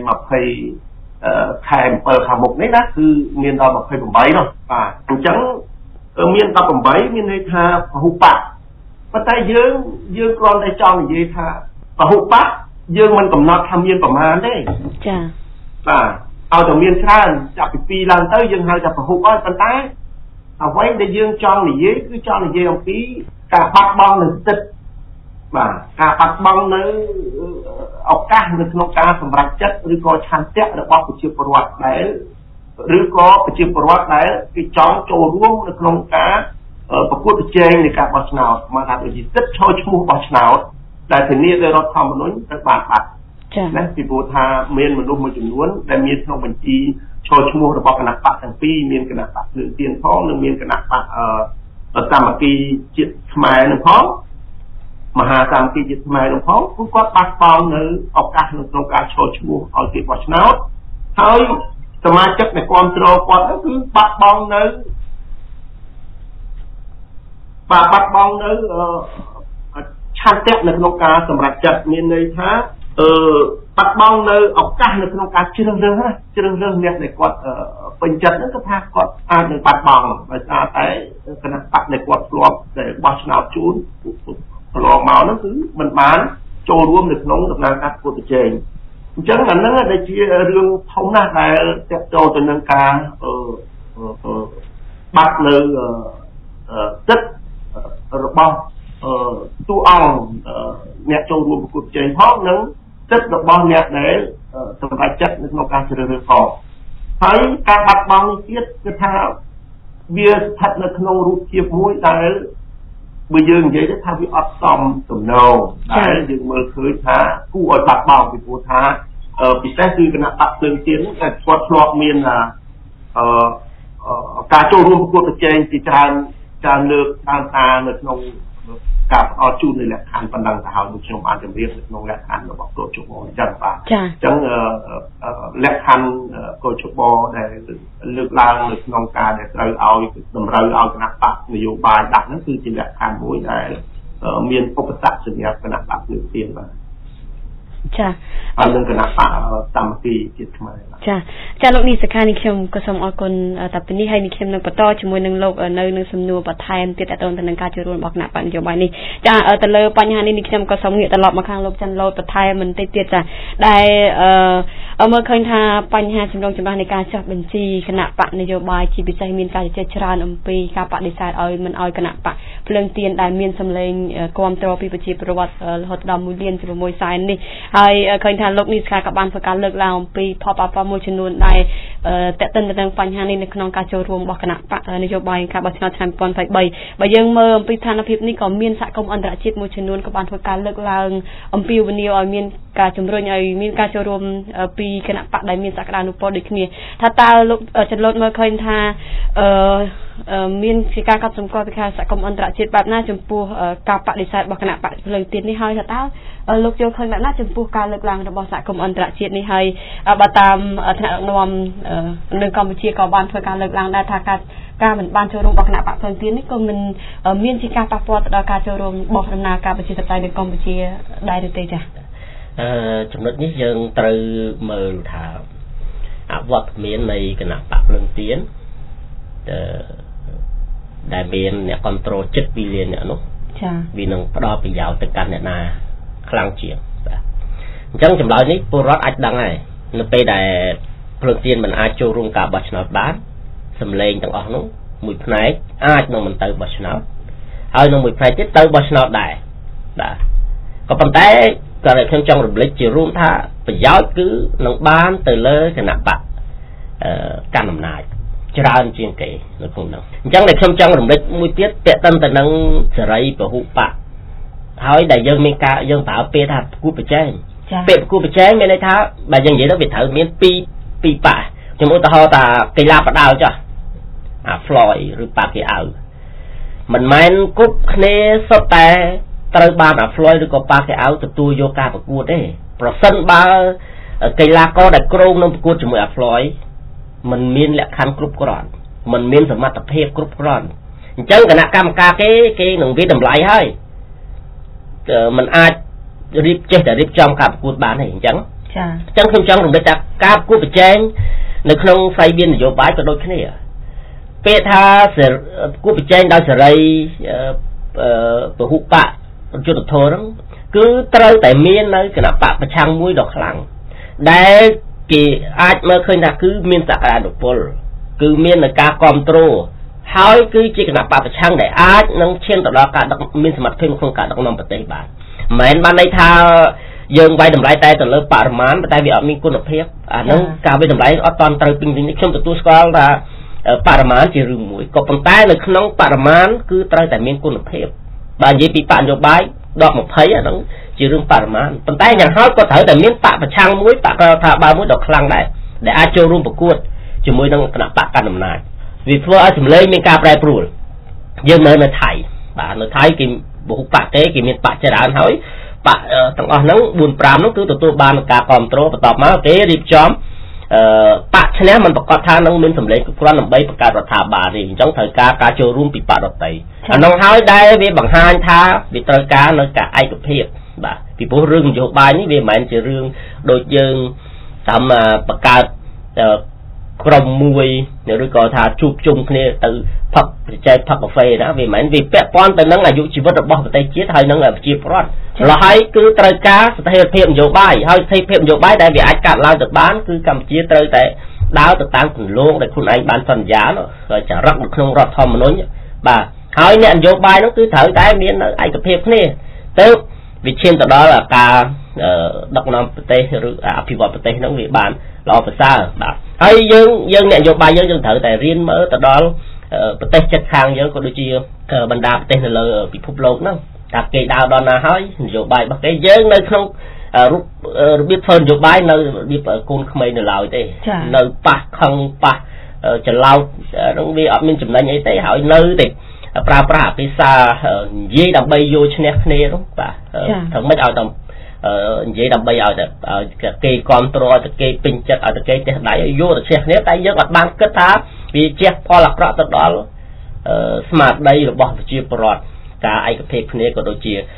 20ខែអំពិលខាងមុខនេះណាគឺមានដល់28នោះបាទអញ្ចឹងមាន18មានន័យថាពហុបកប៉ុន្តែយើងយើងគ្រាន់តែចង់និយាយថាពហុបកយើងមិនកំណត់ថាមានប្រមាណទេចា៎បាទឲ្យតែមានច្រើនចាប់ពីពីរឡើងទៅយើងហៅថាពហុហើយប៉ុន្តែអ្វីដែលយើងចង់និយាយគឺចង់និយាយអំពីការបាត់បង់នៅសិទ្ធិបាទការបាត់បង់នៅឱកាសនៅក្នុងការសម្រេចចិត្តឬក៏ឆន្ទៈរបស់ប្រជាពលរដ្ឋដែលឬក៏ប្រជាពលរដ្ឋដែលគេចង់ចូលរួមនៅក្នុងការប្រកួតប្រជែងនៃការបោះឆ្នោតមកថាដូចជាសិទ្ធិចូលឈ្មោះបោះឆ្នោតដែលធានាដោយរដ្ឋធម្មនុញ្ញត្រូវបានបាត់ណាពីព្រោះថាមានមនុស្សមួយចំនួនដែលមានក្នុងបញ្ជីចូលឈ្មោះរបស់គណៈបកទាំងពីរមានគណៈបកភ្លើងទៀនផងនិងមានគណៈបកអឺសាមគ្គីជាតិខ្មែរនឹងផងមហាសាមគ្គីជាតិខ្មែរនឹងផងគឺគាត់បាត់បង់នៅឱកាសនៅក្នុងការចូលឈ្មោះឲ្យគេបោះឆ្នោតហើយសមាជិកដែលគ្រប់គ្រងគាត់នោះគឺបាត់បង់នៅបាទបាត់បង់នៅឆន្ទៈនៅក្នុងការសម្រេចចិត្តមានន័យថាអឺបាត់បង់នៅឱកាសនៅក្នុងការជ្រើសរើសណាជ្រើសរើសអ្នកដែលគាត់ពេញចិត្តហ្នឹងគឺថាគាត់អាចនឹងបាត់បង់ដោយសារតែគណៈបកដែលគាត់ធ្លាប់តែបោះឆ្នោតជូនកន្លងមកហ្នឹងគឺមិនបានចូលរួមនៅក្នុងដំណើរការប្រកួតប្រជែងអញ្ចឹងអាហ្នឹងដែលជារឿងធំណាស់ដែលទាក់ទងទៅនឹងការអឺបាត់នៅសិទ្ធិរបស់តួអង្គអ្នកចូលរួមប្រកួតប្រជែងផងនិងសិទ្ធិរបស់អ្នកដែលសម្រេចចិត្តនៅក្នុងការជ្រើសរើសផងហើយការបាត់បង់នេះទៀតគឺថាវាស្ថិតនៅក្នុងរូបភាពមួយដែលបើយើងនិយាយទៅថាវាអត់សមទំនងដែលយើងមើលឃើញថាគួរឲ្យបាត់បង់ពីព្រោះថាពិសេសគឺគណៈបកភ្លើងទៀនតែគាត់ធ្លាប់មានអឺការចូលរួមប្រកួតប្រជែងពីច្រើនច្រើនលើកតាមតានៅក្នុងការផ្ដល់ជូននៃលក្ខខណ្ឌបណ្ដឹងទៅហើយដូចខ្ញុំបានជម្រាបនៅក្នុងលក្ខខណ្ឌរបស់កោជបអញ្ចឹងបាទអញ្ចឹងលក្ខខណ្ឌកោជបដែលលើកឡើងនៅក្នុងការដែលត្រូវឲ្យតម្រូវឲ្យគណៈបកនយោបាយដាក់ហ្នឹងគឺជាលក្ខខណ្ឌមួយដែលមានឧបសគ្គសម្រាប់គណៈបកភ្លើងទៀនបាទអចាអត់នឹងគណៈបកតាមទីទៀតថ្មីចាចាលោកនេះសខានេះខ្ញុំក៏សូមអរគុណតែពីនេះហើយនេះខ្ញុំនឹងបន្តជាមួយនឹងលោកនៅនឹងសំណួរបន្ថែមទៀតតទៅនឹងការចូលរួមរបស់គណៈបកនយោបាយនេះចាទៅលើបញ្ហានេះនេះខ្ញុំក៏សូមងាកត្រឡប់មកខាងលោកច័ន្ទលូតបន្ថែមបន្តិចទៀតចាដែលអឺមើលឃើញថាបញ្ហាចម្លងចម្រាស់នៃការចុះបញ្ជីគណៈបកនយោបាយជាពិសេសមានការជជែកច្រើនអំពីការបដិសេធឲ្យមិនឲ្យគណៈបកភ្លើងទៀនដែលមានសម្លេងគាំទ្រពីប្រជាពលរដ្ឋរហូតដល់មួយលានជាមួយសែននេះហើយឃើញថាលោកនេះស្កាក៏បានធ្វើការលើកឡើងអំពីផលប៉ះពាល់មួយចំនួនដែលតេតិនទៅនឹងបញ្ហានេះនៅក្នុងការចូលរួមរបស់គណៈបកនយោបាយការបោះឆ្នោតឆ្នាំtwo thousand twenty-threeបើយើងមើលអំពីស្ថានភាពនេះក៏មានសហគមន៍អន្តរជាតិមួយចំនួនក៏បានធ្វើការលើកឡើងអំពីវិនិយោគឲ្យមានការជំរុញឲ្យមានការចូលរួមពីគណៈបកដែលមានសក្តានុពលដូចគ្នាថាតើលោកចន្ទលូតមើលឃើញថាអឺមានជាការកត់សម្គាល់ពីខាងសហគមន៍អន្តរជាតិបែបណាចំពោះការបដិសេធរបស់គណៈបកភ្លើងទៀននេះហើយថាតើលោកយល់ឃើញបែបណាចំពោះការលើកឡើងរបស់សហគមន៍អន្តរជាតិនេះហើយបើតាមថ្នាក់ដឹកនាំនៅកម្ពុជាក៏បានធ្វើការលើកឡើងដែរថាការការមិនបានចូលរួមរបស់គណៈបកភ្លើងទៀននេះក៏មិនមានជាការប៉ះពាល់ទៅដល់ការចូលរួមរបស់ដំណើរការប្រជាធិបតេយ្យនៅកម្ពុជាដែរទេចា៎អឺចំណុចនេះយើងត្រូវមើលថាអវត្តមាននៃគណៈបកភ្លើងទៀនអឺដែលមានអ្នកគ្រប់គ្រងជិតtwoលានអ្នកនោះចា៎វានឹងផ្ដល់ប្រយោជន៍ទៅកាន់អ្នកណាខ្លាំងជាងបាទអញ្ចឹងចម្លើយនេះពលរដ្ឋអាចដឹងហើយនៅពេលដែលភ្លើងទៀនមិនអាចចូលរួមការបោះឆ្នោតបានសម្លេងទាំងអស់នោះមួយផ្នែកអាចនឹងមិនទៅបោះឆ្នោតហើយនឹងមួយផ្នែកទៀតទៅបោះឆ្នោតដែរបាទក៏ប៉ុន្តែក៏ខ្ញុំចង់រំលឹកជារួមថាប្រយោជន៍គឺនឹងបានទៅលើគណៈបកអឺកាន់អំណាចច្រើនជាងគេនៅក្នុងនោះអញ្ចឹងដែលខ្ញុំចង់រំលឹកមួយទៀតតេតិនទៅនឹងសេរីពហុបកហើយដែលយើងមានការយើងប្រើពេលថាប្រគួតប្រជែងពេលប្រគួតប្រជែងមានន័យថាបើយើងនិយាយទៅវាត្រូវមានពីរពីរបកខ្ញុំឧទាហរណ៍ថាកីឡាបដាល់ចុះអា Floyd ឬប៉ាគេអៅមិនមែនគ្រប់គ្នាសុទ្ធតែត្រូវបានអា Floyd ឬក៏ប៉ាគេអៅទទួលយកការប្រកួតទេប្រសិនបើកីឡាករដែលក្រុងនឹងប្រកួតជាមួយអា Floyd มันមានលក្ខខណ្ឌគ្រប់គ្រាន់มันមានសមត្ថភាពគ្រប់គ្រាន់អញ្ចឹងគណៈកម្មការគេគេនឹងវាតម្លៃហើយมันអាចរៀបចេះតែរៀបចំការប្រកួតបានទេអញ្ចឹងចាអញ្ចឹងខ្ញុំចង់រំលឹកថាការប្រកួតប្រជែងនៅក្នុងផ្នែកនយោបាយក៏ដូចគ្នាពេលថាប្រកួតប្រជែងដោយសេរីពហុបកយុទ្ធធរហ្នឹងគឺត្រូវតែមាននៅគណៈបកប្រឆាំងមួយដ៏ខ្លាំងដែលគេអាចមើលឃើញថាគឺមានសក្តានុពលគឺមាននៅការគ្រប់គ្រងហើយគឺជាគណៈបកប្រឆាំងដែលអាចនឹងឈានទៅដល់ការដឹកមានសមត្ថភាពក្នុងការដឹកនាំប្រទេសបានមិនមែនបានន័យថាយើងវាយតម្លៃតែទៅលើបរិមាណតែវាអត់មានគុណភាពអាហ្នឹងការវាយតម្លៃអត់តន់ត្រូវពេញលេញខ្ញុំទទួលស្គាល់ថាបរិមាណជារឿងមួយក៏ប៉ុន្តែនៅក្នុងបរិមាណគឺត្រូវតែមានគុណភាពបើនិយាយពីបកនយោបាយដកtwentyអាហ្នឹងជារឿងបរិមាណប៉ុន្តែយ៉ាងហោចក៏ត្រូវតែមានបកប្រឆាំងមួយបកថាបើមួយដ៏ខ្លាំងដែរដែលអាចចូលរួមប្រកួតជាមួយនឹងគណៈបកកណ្ដាលអំណាចវាធ្វើឲ្យសម្លេងមានការប្រែប្រួលយើងនៅនៅថៃបាទនៅថៃគេបុគ្គបកទេគេមានបកច្រើនហើយបកទាំងអស់ហ្នឹងfour fiveហ្នឹងគឺទទួលបានការគ្រប់គ្រងបន្ទាប់មកគេរៀបចំអឺបកឈ្នះមិនប្រកាសថានឹងមានសម្លេងគ្រប់គ្រាន់ដើម្បីបង្កើតរដ្ឋាភិបាលទេអញ្ចឹងត្រូវការការចូលរួមពីបកដទៃអានោះហើយដែលវាបង្ហាញថាវាត្រូវការនៅការឯកភាពបាទពីព្រោះរឿងនយោបាយនេះវាមិនមែនជារឿងដូចយើងតាមបង្កើតក្រុមមួយឬក៏ថាជួបជុំគ្នាទៅផឹកប្រជែកផឹកកាហ្វេណាវាមិនមែនវាពាក់ព័ន្ធទៅនឹងអាយុជីវិតរបស់ប្រទេសជាតិហើយនឹងប្រជាពលរដ្ឋម្ល៉េះហើយគឺត្រូវការស្ថិរភាពនយោបាយហើយស្ថិរភាពនយោបាយដែលវាអាចកាត់ឡើងទៅបានគឺកម្ពុជាត្រូវតែដើរទៅតាមគន្លងដែលខ្លួនឯងបានសន្យានោះចរិតនៅក្នុងរដ្ឋធម្មនុញ្ញបាទហើយអ្នកនយោបាយនោះគឺត្រូវតែមានឯកភាពគ្នាទៅវាឈានទៅដល់ការដឹកនាំប្រទេសឬអភិវឌ្ឍប្រទេសហ្នឹងវាបានល្អប្រសើរបាទហើយយើងយើងអ្នកនយោបាយយើងយើងត្រូវតែរៀនមើលទៅដល់ប្រទេសជិតខាងយើងក៏ដូចជាបណ្ដាប្រទេសនៅលើពិភពលោកហ្នឹងថាគេដើរដល់ណាហើយនយោបាយរបស់គេយើងនៅក្នុងរូបរបៀបធ្វើនយោបាយនៅរបៀបកូនក្មេងនៅឡើយទេនៅប៉ះខឹងប៉ះច្រឡោតហ្នឹងវាអត់មានចំណេញអីទេហើយនៅតែប្រើប្រាស់អភិសានិយាយដើម្បីយកឈ្នះគ្នានោះបាទត្រូវមិនឲ្យតែនិយាយដើម្បីឲ្យតែគេគ្រប់គ្រងឲ្យតែគេពេញចិត្តឲ្យតែគេចេះដៃឲ្យយកទៅឈ្នះគ្នាតែយើងអត់បានគិតថាវាជះផលអាក្រក់ទៅដល់ស្មារតីរបស់ប្រជាពលរដ្ឋការឯកភាពគ្នាក៏ដូចជា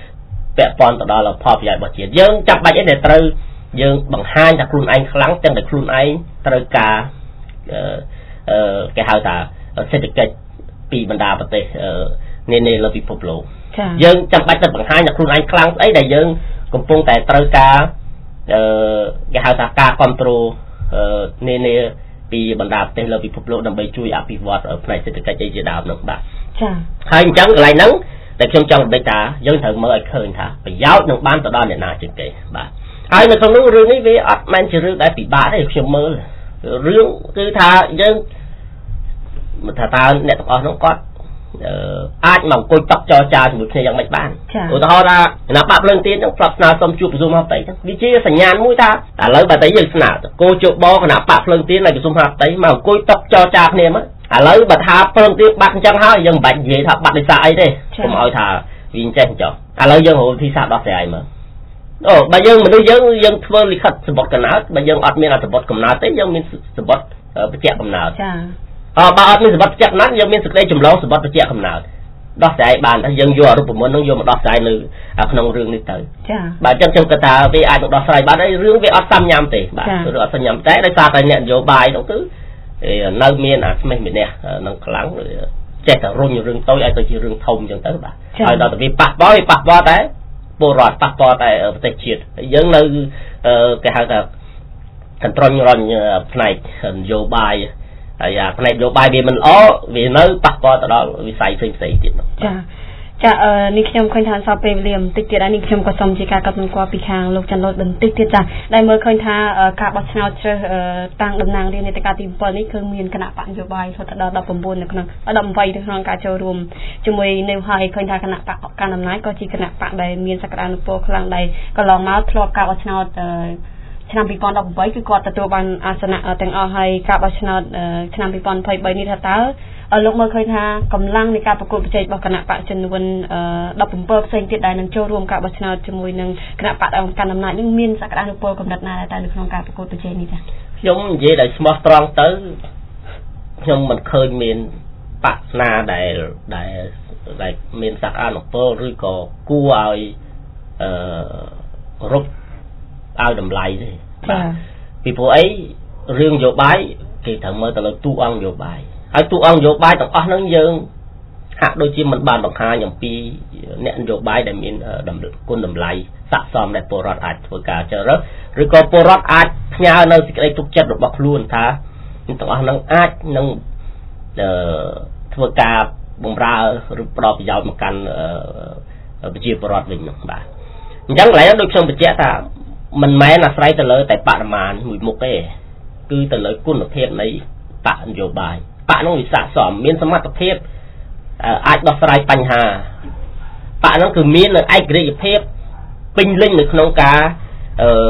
ពាក់ព័ន្ធទៅដល់ផលប្រយោជន៍របស់ជាតិយើងចាំបាច់អីដែលត្រូវយើងបង្ហាញថាខ្លួនឯងខ្លាំងទាំងតែខ្លួនឯងត្រូវការអឺអឺគេហៅថាសេដ្ឋកិច្ចពីបណ្ដាប្រទេសនានាលើពិភពលោកយើងចាំបាច់ទៅបង្ហាញថាខ្លួនឯងខ្លាំងស្អីដែលយើងកំពុងតែត្រូវការអឺគេហៅថាការគ្រប់គ្រងនានាពីបណ្ដាប្រទេសលើពិភពលោកដើម្បីជួយអភិវឌ្ឍផ្នែកសេដ្ឋកិច្ចអីជាដើមនោះបាទចា៎ហើយអញ្ចឹងកន្លែងហ្នឹងដែលខ្ញុំចង់និយាយថាយើងត្រូវមើលឲ្យឃើញថាប្រយោជន៍នឹងបានទៅដល់អ្នកណាជាងគេបាទហើយនៅក្នុងនោះរឿងនេះវាអត់មែនជារឿងដែលពិបាកទេខ្ញុំមើលរឿងគឺថាយើងថាតើអ្នកទាំងអស់នោះគាត់អាចមកអង្គុយតបចរចាជាមួយគ្នាយ៉ាងម៉េចបានឧទាហរណ៍ថាគណៈបកភ្លើងទៀនហ្នឹងផ្លាប់ស្នើសុំជួបក្រសួងមហាផ្ទៃហ្នឹងវាជាសញ្ញាណមួយថាឥឡូវបើតែយើងស្នើគោជបគណៈបកភ្លើងទៀននៅក្រសួងមហាផ្ទៃមកអង្គុយតបចរចាគ្នាមកឥឡូវបើថាភ្លើងទៀនបាត់អញ្ចឹងហើយយើងមិនបាច់និយាយថាបាត់ដោយសារអីទេកុំឲ្យថាវាអញ្ចឹងចុះឥឡូវយើងរកវិធីសាស្ត្រដោះស្រាយមើលអូបើយើងមនុស្សយើងយើងធ្វើលិខិតសម្បត្តិកំណើតបើយើងអត់មានអត្ថបទកំណើតទេយើងមានសម្បត្តិបញ្ជាក់កំណើតចាអបើអត់មានសម្បត្តិបញ្ជាក់កំណើតយើងមានសេចក្តីចម្លងសម្បត្តិបញ្ជាក់កំណើតដោះស្រាយបានតែយើងយកអរូបមន្តនោះយកមកដោះស្រាយនៅក្នុងរឿងនេះទៅចាបាទអញ្ចឹងខ្ញុំគិតថាវាអាចនឹងដោះស្រាយបានហើយរឿងវាអត់សាំញ៉ាំទេបាទរឿងអត់សាំញ៉ាំតែដោយសារតែអ្នកនយោបាយនោះគឺនៅមានអាស្មេះម្នាក់នឹងខ្លាំងចេះតែរុញរឿងតូចឲ្យទៅជារឿងធំអញ្ចឹងទៅបាទហើយដល់តែវាប៉ះពាល់វាប៉ះពាល់តែពលរដ្ឋប៉ះពាល់តែប្រទេសជាតិយើងនៅគេហៅថាកន្ត្រញរញផ្នែកនយោបាយហើយអាផ្នែកនយោបាយវាមិនល្អវានៅប៉ះពាល់ទៅដល់វិស័យផ្សេងផ្សេងទៀតនោះចាចានេះខ្ញុំឃើញថាសល់ពេលវេលាបន្តិចទៀតហើយនេះខ្ញុំក៏សូមជាការកត់សម្គាល់ពីខាងលោកច័ន្ទលូតបន្តិចទៀតចាដែលមើលឃើញថាការបោះឆ្នោតជ្រើសតាំងតំណាងរាស្ត្រនៃតកាទីbảyនេះគឺមានគណៈបកនយោបាយរហូតដល់ដប់៩នៅក្នុងដប់៨នៅក្នុងការចូលរួមជាមួយនៅហើយឃើញថាគណៈបកកាន់អំណាចក៏ជាគណៈបកដែលមានសក្តានុពលខ្លាំងដែរកន្លងមកធ្លាប់ការបោះឆ្នោតឆ្នាំពីរពាន់ដប់ប្រាំគឺគាត់ទទួលបានអាសនៈទាំងអស់ហើយការបោះឆ្នោតឆ្នាំពីរពាន់ยี่สิบสามនេះថាតើលោកមើលឃើញថាកម្លាំងនៃការប្រកួតប្រជែងរបស់គណៈបកចំនួនដប់bảyផ្សេងទៀតដែលនឹងចូលរួមការបោះឆ្នោតជាមួយនឹងគណៈបកកាន់អំណាចនេះមានសក្តានុពលកម្រិតណាដែរតែនៅក្នុងការប្រកួតប្រជែងនេះចា៎ខ្ញុំនិយាយដោយស្មោះត្រង់ទៅខ្ញុំមិនឃើញមានបកណាដែលដែលដែលមានសក្តានុពលឬក៏គួរឲ្យអឺរົບឲ្យតម្លៃទេបាទពីព្រោះអីរឿងនយោបាយគេត្រូវមើលទៅលើទូអង្គនយោបាយហើយទូអង្គនយោបាយទាំងអស់ហ្នឹងយើងហាក់ដូចជាមិនបានបង្ហាញអំពីអ្នកនយោបាយដែលមានគុណតម្លៃស័ក្តិសមដែលពលរដ្ឋអាចធ្វើការជ្រើសរើសឬក៏ពលរដ្ឋអាចផ្ញើនៅសេចក្តីទុកចិត្តរបស់ខ្លួនថាទាំងអស់ហ្នឹងអាចនឹងធ្វើការបម្រើឬផ្ដល់ប្រយោជន៍មកកាន់ប្រជាពលរដ្ឋវិញនោះបាទអញ្ចឹងកន្លែងហ្នឹងដូចខ្ញុំបញ្ជាក់ថាមិនមែនអាស្រ័យទៅលើតែបរិមាណមួយមុខទេគឺទៅលើគុណភាពនៃបកនយោបាយបកនោះវាស័ក្តិសមមានសមត្ថភាពអាចដោះស្រាយបញ្ហាបកនោះគឺមាននៅឯករាជ្យភាពពេញលេញនៅក្នុងការអឺ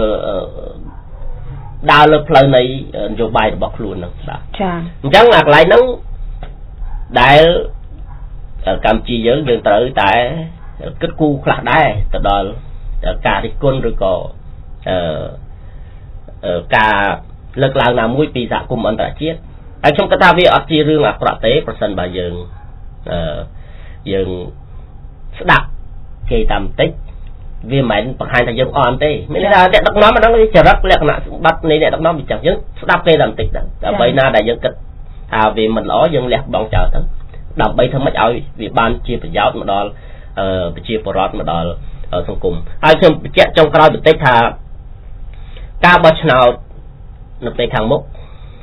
ដើរលើផ្លូវនៃនយោបាយរបស់ខ្លួនហ្នឹងបាទចាអញ្ចឹងអាកន្លែងហ្នឹងដែលកម្ពុជាយើងយើងត្រូវតែគិតគូរខ្លះដែរទៅដល់ការរិះគន់ឬក៏អឺការលើកឡើងណាមួយពីសហគមន៍អន្តរជាតិហើយខ្ញុំគិតថាវាអត់ជារឿងអាក្រក់ទេប្រសិនបើយើងអឺយើងស្ដាប់គេតាមបន្តិចវាមិនមែនបង្ហាញថាយើងអន់ទេមានន័យថាអ្នកដឹកនាំហ្នឹងចរិតលក្ខណៈសម្បត្តិនៃអ្នកដឹកនាំវាចឹងយើងស្ដាប់គេតាមបន្តិចទៅដើម្បីណាដែលយើងគិតថាវាមិនល្អយើងលះបង់ចោលទៅដើម្បីធ្វើម៉េចឲ្យវាបានជាប្រយោជន៍មកដល់ប្រជាពលរដ្ឋមកដល់សង្គមហើយខ្ញុំបញ្ជាក់ចុងក្រោយបន្តិចថាការបោះឆ្នោតនៅពេលខាងមុខ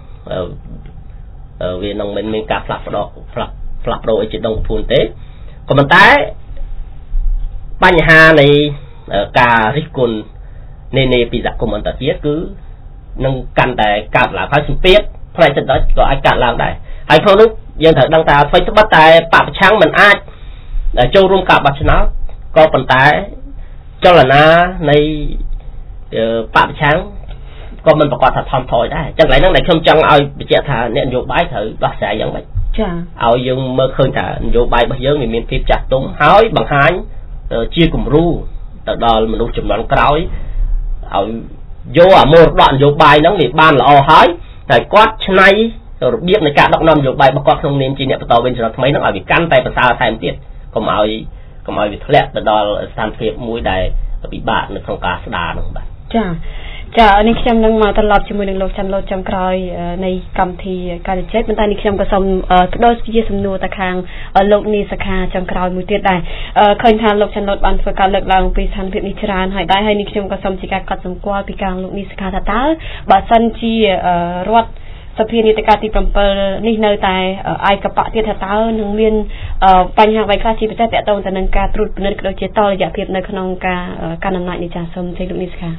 វានឹងមិនមានការផ្លាស់ប្ដូរផ្លាស់ផ្លាស់ប្ដូរអីជាដងភួនទេក៏ប៉ុន្តែបញ្ហានៃការរិះគន់នៃនៃពីសហគមន៍អន្តរជាតិគឺនឹងកាន់តែកើតឡើងហើយសម្ពាធផ្នែកចិត្តក៏អាចកើតឡើងដែរហើយក្នុងនោះយើងត្រូវដឹងថាអ្វីត្បិតតែបពប្រឆាំងមិនអាចចូលរួមការបោះឆ្នោតក៏ប៉ុន្តែចលនានៃបពប្រឆាំងក៏មិនប្រកាសថាថមថយដែរចឹងកន្លែងហ្នឹងដែលខ្ញុំចង់ឲ្យបញ្ជាក់ថាអ្នកនយោបាយត្រូវដោះស្រាយយ៉ាងម៉េចចា៎ឲ្យយើងមើលឃើញថានយោបាយរបស់យើងមានភាពចាស់ទុំហើយបង្ហាញជាគំរូទៅដល់មនុស្សចំនួនក្រោយឲ្យយកអាមរតកនយោបាយហ្នឹងវាបានល្អហើយតែគាត់ឆ្នៃរបៀបនៃការដឹកនាំនយោបាយរបស់គាត់ក្នុងនាមជាអ្នកបន្តវេនចរិតថ្មីហ្នឹងឲ្យវាកាន់តែប្រសើរថែមទៀតកុំឲ្យកុំឲ្យវាធ្លាក់ទៅដល់ស្ថានភាពមួយដែលពិបាកនៅក្នុងការស្ដារហ្នឹងបាទចាចានេះខ្ញុំនឹងមកត្រឡប់ជាមួយនឹងលោកច័ន្ទលូតចំក្រោយនៃកម្មវិធីការជជែកប៉ុន្តែនេះខ្ញុំក៏សូមបដូរជាសំណួរទៅខាងលោកនីសខាចំក្រោយមួយទៀតដែរឃើញថាលោកច័ន្ទលូតបានធ្វើការលើកឡើងពីស្ថានភាពនេះច្រើនហើយដែរហើយនេះខ្ញុំក៏សូមជាការកត់សម្គាល់ពីខាងលោកនីសខាថាតើបើសិនជារដ្ឋសភានីតិកាទី7នេះនៅតែឯកបៈទៀតថាតើនឹងមានបញ្ហាអ្វីខ្លះជាពិសេសទាក់ទងទៅនឹងការត្រួតពិនិត្យក៏ដូចជាតរយៈភាពនៅក្នុងការកាន់អំណាចនេះចាសូមជ័យលោកនីសខា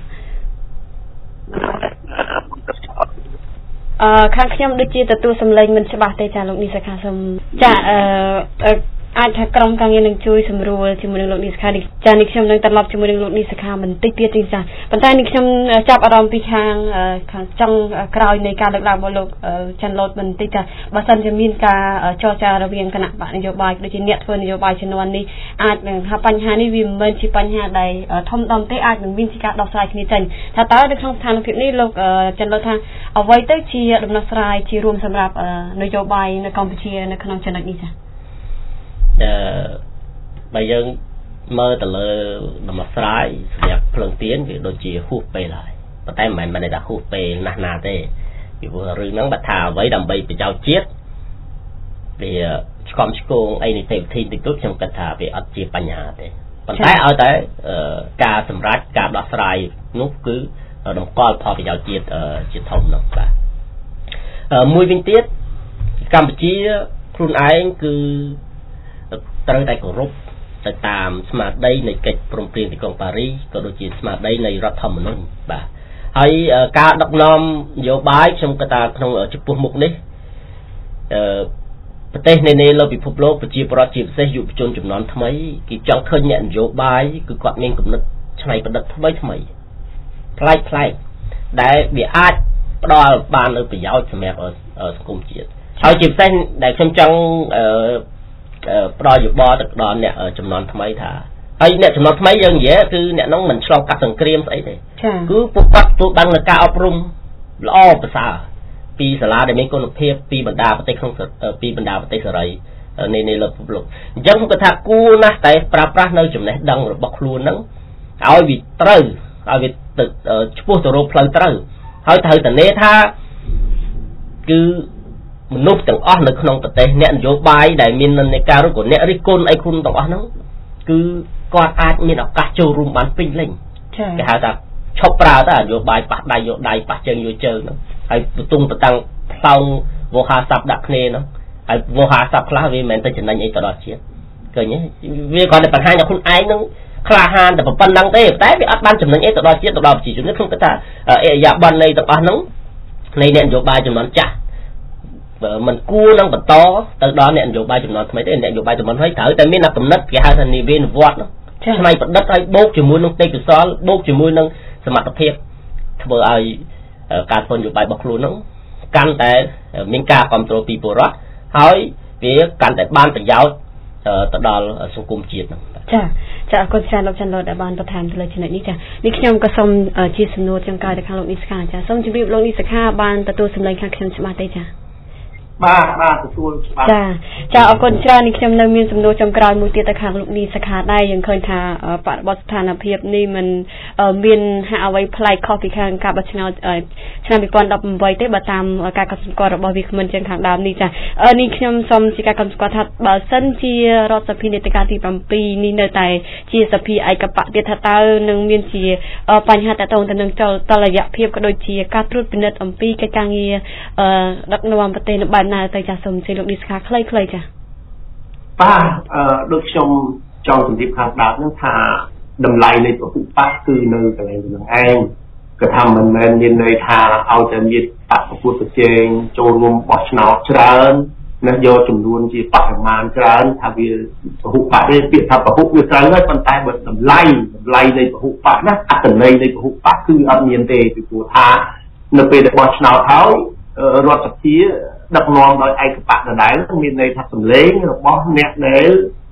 អឺខាងខ្ញុំដូចជាទទួលសម្លេងមិនច្បាស់ទេចាលោកនីសខាសូមចាអឺអាចថាក្រុមការងារនឹងជួយសម្រួលជាមួយនឹងលោកនីសខានេះចានេះខ្ញុំនឹងត្រឡប់ជាមួយនឹងលោកនីសខាបន្តិចទៀតទេចាប៉ុន្តែនេះខ្ញុំចាប់អារម្មណ៍ពីខាងខាងចុងក្រោយនៃការលើកឡើងរបស់លោកច័ន្ទលូតបន្តិចចាបើសិនជាមានការចរចារវាងគណៈបកនយោបាយដូចជាអ្នកធ្វើនយោបាយជំនាន់នេះអាចនឹងថាបញ្ហានេះវាមិនមែនជាបញ្ហាដែលធំដុំទេអាចនឹងមានជាការដោះស្រាយគ្នាចេញថាតើនៅក្នុងស្ថានភាពនេះលោកច័ន្ទលូតថាអ្វីទៅជាដំណោះស្រាយជារួមសម្រាប់នយោបាយនៅកម្ពុជានៅក្នុងចំណុចនេះចាអឺបើយើងមើលទៅលើដំណោះស្រាយសម្រាប់ភ្លើងទៀនវាដូចជាហួសពេលហើយប៉ុន្តែមិនមែនថាហួសពេលណាស់ណាទេពីព្រោះរឿងហ្នឹងបើថាអ្វីដើម្បីប្រយោជន៍ជាតិវាឆ្កំឆ្គងអីនីតិវិធីតិចតួចខ្ញុំគិតថាវាអត់ជាបញ្ហាទេប៉ុន្តែឲ្យតែការសម្រេចការដោះស្រាយនោះគឺតម្កល់ផលប្រយោជន៍ជាតិជាធំនោះបាទមួយវិញទៀតកម្ពុជាខ្លួនឯងគឺត្រូវតែគោរពទៅតាមស្មារតីនៃកិច្ចព្រមព្រៀងទីក្រុងប៉ារីសក៏ដូចជាស្មារតីនៃរដ្ឋធម្មនុញ្ញបាទហើយការដឹកនាំនយោបាយខ្ញុំគិតថាក្នុងចំពោះមុខនេះអឺប្រទេសនានាលើពិភពលោកប្រជាពលរដ្ឋជាពិសេសយុវជនជំនាន់ថ្មីគេចង់ឃើញអ្នកនយោបាយគឺគាត់មានគំនិតច្នៃប្រឌិតថ្មីថ្មីប្លែកប្លែកដែលវាអាចផ្ដល់បាននូវប្រយោជន៍សម្រាប់សង្គមជាតិហើយជាពិសេសដែលខ្ញុំចង់អឺផ្ដល់យោបល់ទៅដល់អ្នកចំនួនថ្មីថាហើយអ្នកចំនួនថ្មីយើងនិយាយគឺអ្នកនោះមិនឆ្លងកាត់សង្គ្រាមស្អីទេគឺពួកគាត់ទទួលបាននូវការអប់រំល្អប្រសើរពីសាលាដែលមានគុណភាពពីបណ្ដាប្រទេសក្នុងពីបណ្ដាប្រទេសសេរីនៃនៃលើពិភពលោកអញ្ចឹងគាត់ថាគួរណាស់តែប្រើប្រាស់នៅចំណេះដឹងរបស់ខ្លួនហ្នឹងឲ្យវាត្រូវឲ្យវាទៅឆ្ពោះទៅរកផ្លូវត្រូវហើយត្រូវតែនេថាគឺមនុស្សទាំងអស់នៅក្នុងប្រទេសអ្នកនយោបាយដែលមាននិន្នាការឬក៏អ្នករិះគន់អីគុណទាំងអស់ហ្នឹងគឺគាត់អាចមានឱកាសចូលរួមបានពេញលេញគេហៅថាឈប់ប្រើទៅនយោបាយប៉ះដៃយកដៃប៉ះជើងយកជើងហ្នឹងហើយបន្ទង់បន្តាំងផ្សោងវោហាស័ព្ទដាក់គ្នាហ្នឹងហើយវោហាស័ព្ទខ្លះវាមិនមែនទៅចំណេញអីទៅដល់ជាតិឃើញទេវាគាត់តែបង្ហាញថាខ្លួនឯងហ្នឹងក្លាហានតែប៉ុណ្្នឹងទេតែវាអត់បានចំណេញអីទៅដល់ជាតិទៅដល់ប្រជាជនខ្ញុំគិតថាអរិយាប័ត្រនៃទាំងអស់ហ្នឹងនៃអ្នកនយោបាយចំនួនចាស់មិនគួរនឹងបន្តទៅដល់អ្នកនយោបាយចំនួនថ្មីទេអ្នកនយោបាយចំនួនថ្មីត្រូវតែមានកំណត់គេហៅថានិវេនវត្តឆ្នៃប្រឌិតឲ្យបូកជាមួយនឹងទេពកោសលបូកជាមួយនឹងសមត្ថភាពធ្វើឲ្យការធ្វើនយោបាយរបស់ខ្លួនហ្នឹងកាន់តែមានការគ្រប់គ្រងពីពលរដ្ឋហើយវាកាន់តែបានប្រយោជន៍ទៅដល់សង្គមជាតិហ្នឹងចាចាអរគុណច្រើនលោកច័ន្ទលូតដែលបានបន្ថែមទៅលើចំណុចនេះចានេះខ្ញុំក៏សូមជាសំណួរចុងក្រោយទៅខាងលោកនីសខាចាសូមជម្រាបលោកនីសខាបានទទួលសម្លេងខាងខ្ញុំច្បាស់ទេចាបាទបាទទទួលច្បាស់ចាចាអរគុណច្រើននេះខ្ញុំនៅមានសំណួរចុងក្រោយមួយទៀតទៅខាងលោកនីសខាដែរយើងឃើញថាបរិបទស្ថានភាពនេះมันមានហាក់អ្វីប្លែកខុសពីខាងការបោះឆ្នោតឆ្នាំពីរពាន់ដប់ប្រាំទេបើតាមការកត់សម្គាល់របស់វាគ្មិនចឹងខាងដើមនេះចានេះខ្ញុំសូមជាការកត់សម្គាល់ថាបើសិនជារដ្ឋសភានីតិកាទី7នេះនៅតែជាសភាឯកបៈទៀតថាតើនឹងមានជាបញ្ហាតកតងទៅនឹងតលយៈភាពក៏ដូចជាការត្រួតពិនិត្យអំពីកិច្ចការងារដឹកនាំប្រទេសនៅបែបណាទៅចាសូមជម្រាបលោកនីសខាខ្លីៗចាបាទអឺដូចខ្ញុំចង់ជម្រាបខាងដើមហ្នឹងថាតម្លៃនៃពហុបកគឺនៅកន្លែងហ្នឹងឯងគឺថាមិនមែនមានន័យថាឲ្យតែមានបកប្រកួតប្រជែងចូលរួមបោះឆ្នោតច្រើនណាយកចំនួនជាបរិមាណច្រើនថាវាពហុបកទេពាក្យថាពហុវាត្រូវហើយប៉ុន្តែបើតម្លៃតម្លៃនៃពហុបកណាអត្ថន័យនៃពហុបកគឺអត់មានទេពីព្រោះថានៅពេលដែលបោះឆ្នោតហើយរដ្ឋសភាដឹកនាំដោយឯកបៈដដែលមានន័យថាសម្លេងរបស់អ្នកដែល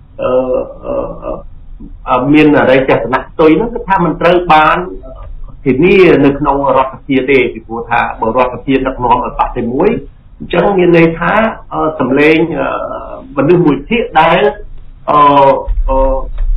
អឺមានអរិយទស្សនៈផ្ទុយនោះគឺថាมันត្រូវបានធានានៅក្នុងរដ្ឋសភាទេពីព្រោះថាបើរដ្ឋសភាដឹកនាំឲ្យបកតែមួយអញ្ចឹងមានន័យថាសម្លេងមនុស្សមួយភាគដែលអឺ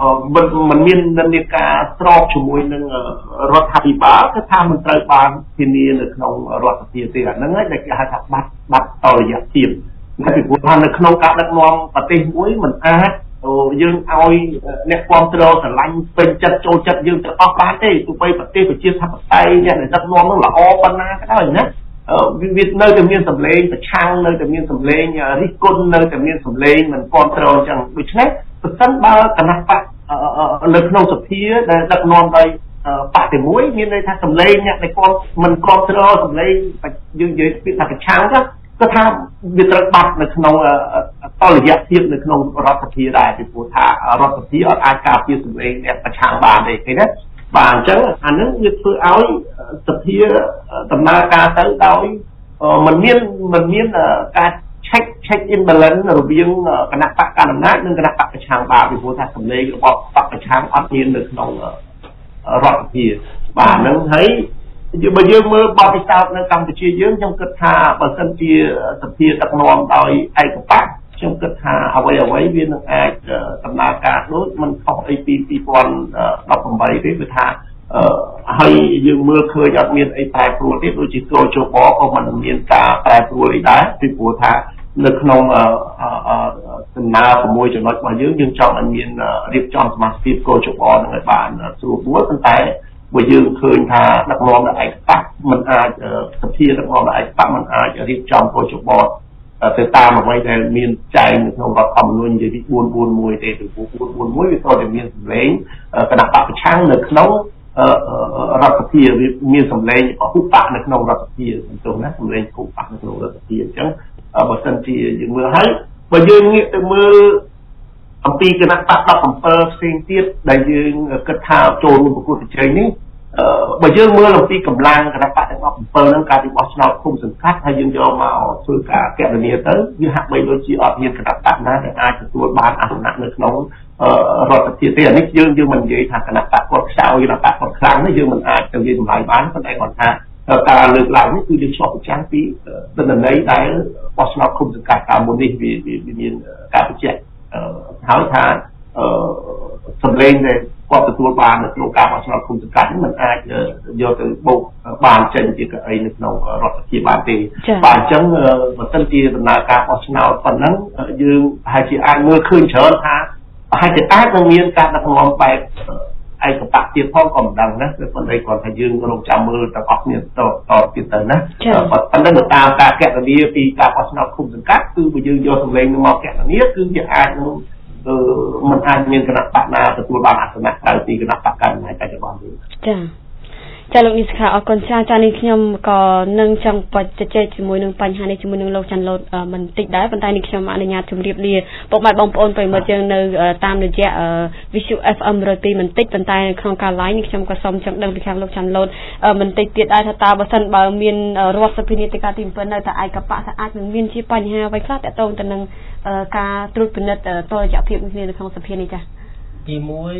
มันมันមាននិន្នាការស្របជាមួយនឹងរដ្ឋាភិបាលគឺថាមិនត្រូវបានធានានៅក្នុងរដ្ឋសភាទេអាហ្នឹងហើយដែលគេហៅថាបាត់បាត់តរយៈភាពតែពីព្រោះថានៅក្នុងការដឹកនាំប្រទេសមួយមិនអាចយើងឲ្យអ្នកគ្រប់គ្រងស្រឡាញ់ពេញចិត្តចូលចិត្តយើងទាំងអស់បានទេទោះបីប្រទេសប្រជាធិបតេយ្យអ្នកដែលដឹកនាំនឹងល្អប៉ុណ្ណាក៏ដោយណាវានៅតែមានសម្លេងប្រឆាំងនៅតែមានសម្លេងរិះគន់នៅតែមានសម្លេងមិនគ្រប់គ្រងអញ្ចឹងដូច្នេះប្រសិនបើគណៈបកនៅក្នុងសភាដែលដឹកនាំដោយបកទីមួយមានន័យថាសម្លេងអ្នកដែលគ្រប់មិនគ្រប់គ្រងសម្លេងយើងនិយាយពីថាប្រឆាំងទៅគឺថាវាត្រូវបាត់នៅក្នុងតលយៈភាពនៅក្នុងរដ្ឋសភាដែរពីព្រោះថារដ្ឋសភាអត់អាចការពារសម្លេងអ្នកប្រឆាំងបានទេឃើញទេបាទអញ្ចឹងអានឹងវាធ្វើឲ្យសភាដំណើរការទៅដោយมันមានมันមានការ check check in balance រវាងគណៈបកកណ្ដាលអំណាចនិងគណៈបកប្រឆាំងបានពីព្រោះថាសម្លេងរបស់បកប្រឆាំងអត់មាននៅក្នុងរដ្ឋសភាបាទហ្នឹងហើយបើយើងមើលបទពិសោធន៍នៅកម្ពុជាយើងខ្ញុំគិតថាបើសិនជាសភាដឹកនាំដោយឯកបកខ្ញុំគិតថាអ្វីអ្វីវានឹងអាចដំណើរការដូចមិនខុសអីពីពីរពាន់ដប់ប្រាំទេគឺថាហើយយើងមើលឃើញអត់មានអីប្រែប្រួលទេដូចជាកោជបក៏មិនមានការប្រែប្រួលអីដែរពីព្រោះថានៅក្នុងដំណើរ៦ចំណុចរបស់យើងយើងចង់ឲ្យមានរៀបចំសមាជិកកោជបនឹងឲ្យបានស្រួលស្រួលប៉ុន្តែបើយើងឃើញថាដឹកនាំដោយឯកបកមិនអាចសភាដឹកនាំដោយឯកបកមិនអាចរៀបចំកោជបទៅតាមអ្វីដែលមានចែងនៅក្នុងរដ្ឋធម្មនុញ្ញនិយាយពីបួនបួនមួយទេពីបួនបួនមួយវាត្រូវតែមានសម្លេងគណៈបកប្រឆាំងនៅក្នុងរដ្ឋសភាវាមានសម្លេងពហុបកនៅក្នុងរដ្ឋសភាសំទោសណាសម្លេងពហុបកនៅក្នុងរដ្ឋសភាអញ្ចឹងបើសិនជាយើងមើលហើយបើយើងងាកទៅមើលអំពីគណៈបកដប់អំពើផ្សេងទៀតដែលយើងគិតថាចូលរួមប្រកួតប្រជែងនេះបើយើងមើលអំពីកម្លាំងគណៈបកទាំងអស់7ហ្នឹងការពីបោះឆ្នោតឃុំសង្កាត់ហើយយើងយកមកធ្វើការកណនាទៅវាហាក់បីដូចជាអត់មានគណៈបកណាដែលអាចទទួលបានអាសនៈនៅក្នុងរដ្ឋសភាទេអានេះយើងយើងមិននិយាយថាគណៈបកគាត់ខ្សោយគណៈបកគាត់ខ្លាំងនេះយើងមិនអាចទៅនិយាយចម្លើយបានប៉ុន្តែគាត់ថាការលើកឡើងនេះគឺយើងឆ្លុះបញ្ចាំងពីទិន្នន័យដែលបោះឆ្នោតឃុំសង្កាត់កាលមុននេះវាមានការបញ្ជាក់ហើយថាសម្លេងដែលគាត់ទទួលបាននៅក្នុងការបោះឆ្នោតឃុំសង្កាត់នេះมันអាចយកទៅបូកបានចេញជាកៅអីនៅក្នុងរដ្ឋសភាបានទេបាទអញ្ចឹងបើសិនជាដំណើរការបោះឆ្នោតប៉ុណ្ណឹងយើងប្រហែលជាអាចមើលឃើញច្រើនថាប្រហែលជាអាចនឹងមានការដឹកនាំបែបឯកបកទៀតផងក៏មិនដឹងណាគឺប៉ុន្តែគាត់ថាយើងរងចាំមើលទាំងអស់គ្នាតតទៀតទៅណាប៉ុន្តែនៅតាមការកណនាពីការបោះឆ្នោតឃុំសង្កាត់គឺបើយើងយកសម្លេងនឹងមកកណនាគឺវាអាចនឹងមិនអាចមានគណៈបកណាទទួលបានអាសនៈក្រៅពីគណៈបកកណ្ដាលអំណាចបច្ចុប្បន្នទេចាចាលោកនេះថាអរគុណច្រើនចានេះខ្ញុំក៏នឹងចង់បច្ចជែកជាមួយនឹងបញ្ហានេះជាមួយនឹងលោកច័ន្ទលូតមិនតិចដែរប៉ុន្តែនេះខ្ញុំអនុញ្ញាតជម្រាបលាពុកម៉ែបងប្អូនប្រិយមិត្តយើងនៅតាមរយៈ Visual เอฟ เอ็ม một không haiមិនតិចប៉ុន្តែក្នុងការ live នេះខ្ញុំក៏សូមចង់ដឹងពីខាងលោកច័ន្ទលូតមិនតិចទៀតដែរថាតើបើសិនបើមានរដ្ឋសភានីតិកាទី7នៅតែឯកបកថាអាចនឹងមានជាបញ្ហាអ្វីខ្លះតទៅទៅនឹងការត្រួតពិនិត្យតរយៈភាពនេះនៅក្នុងសភានេះចា៎ទីមួយ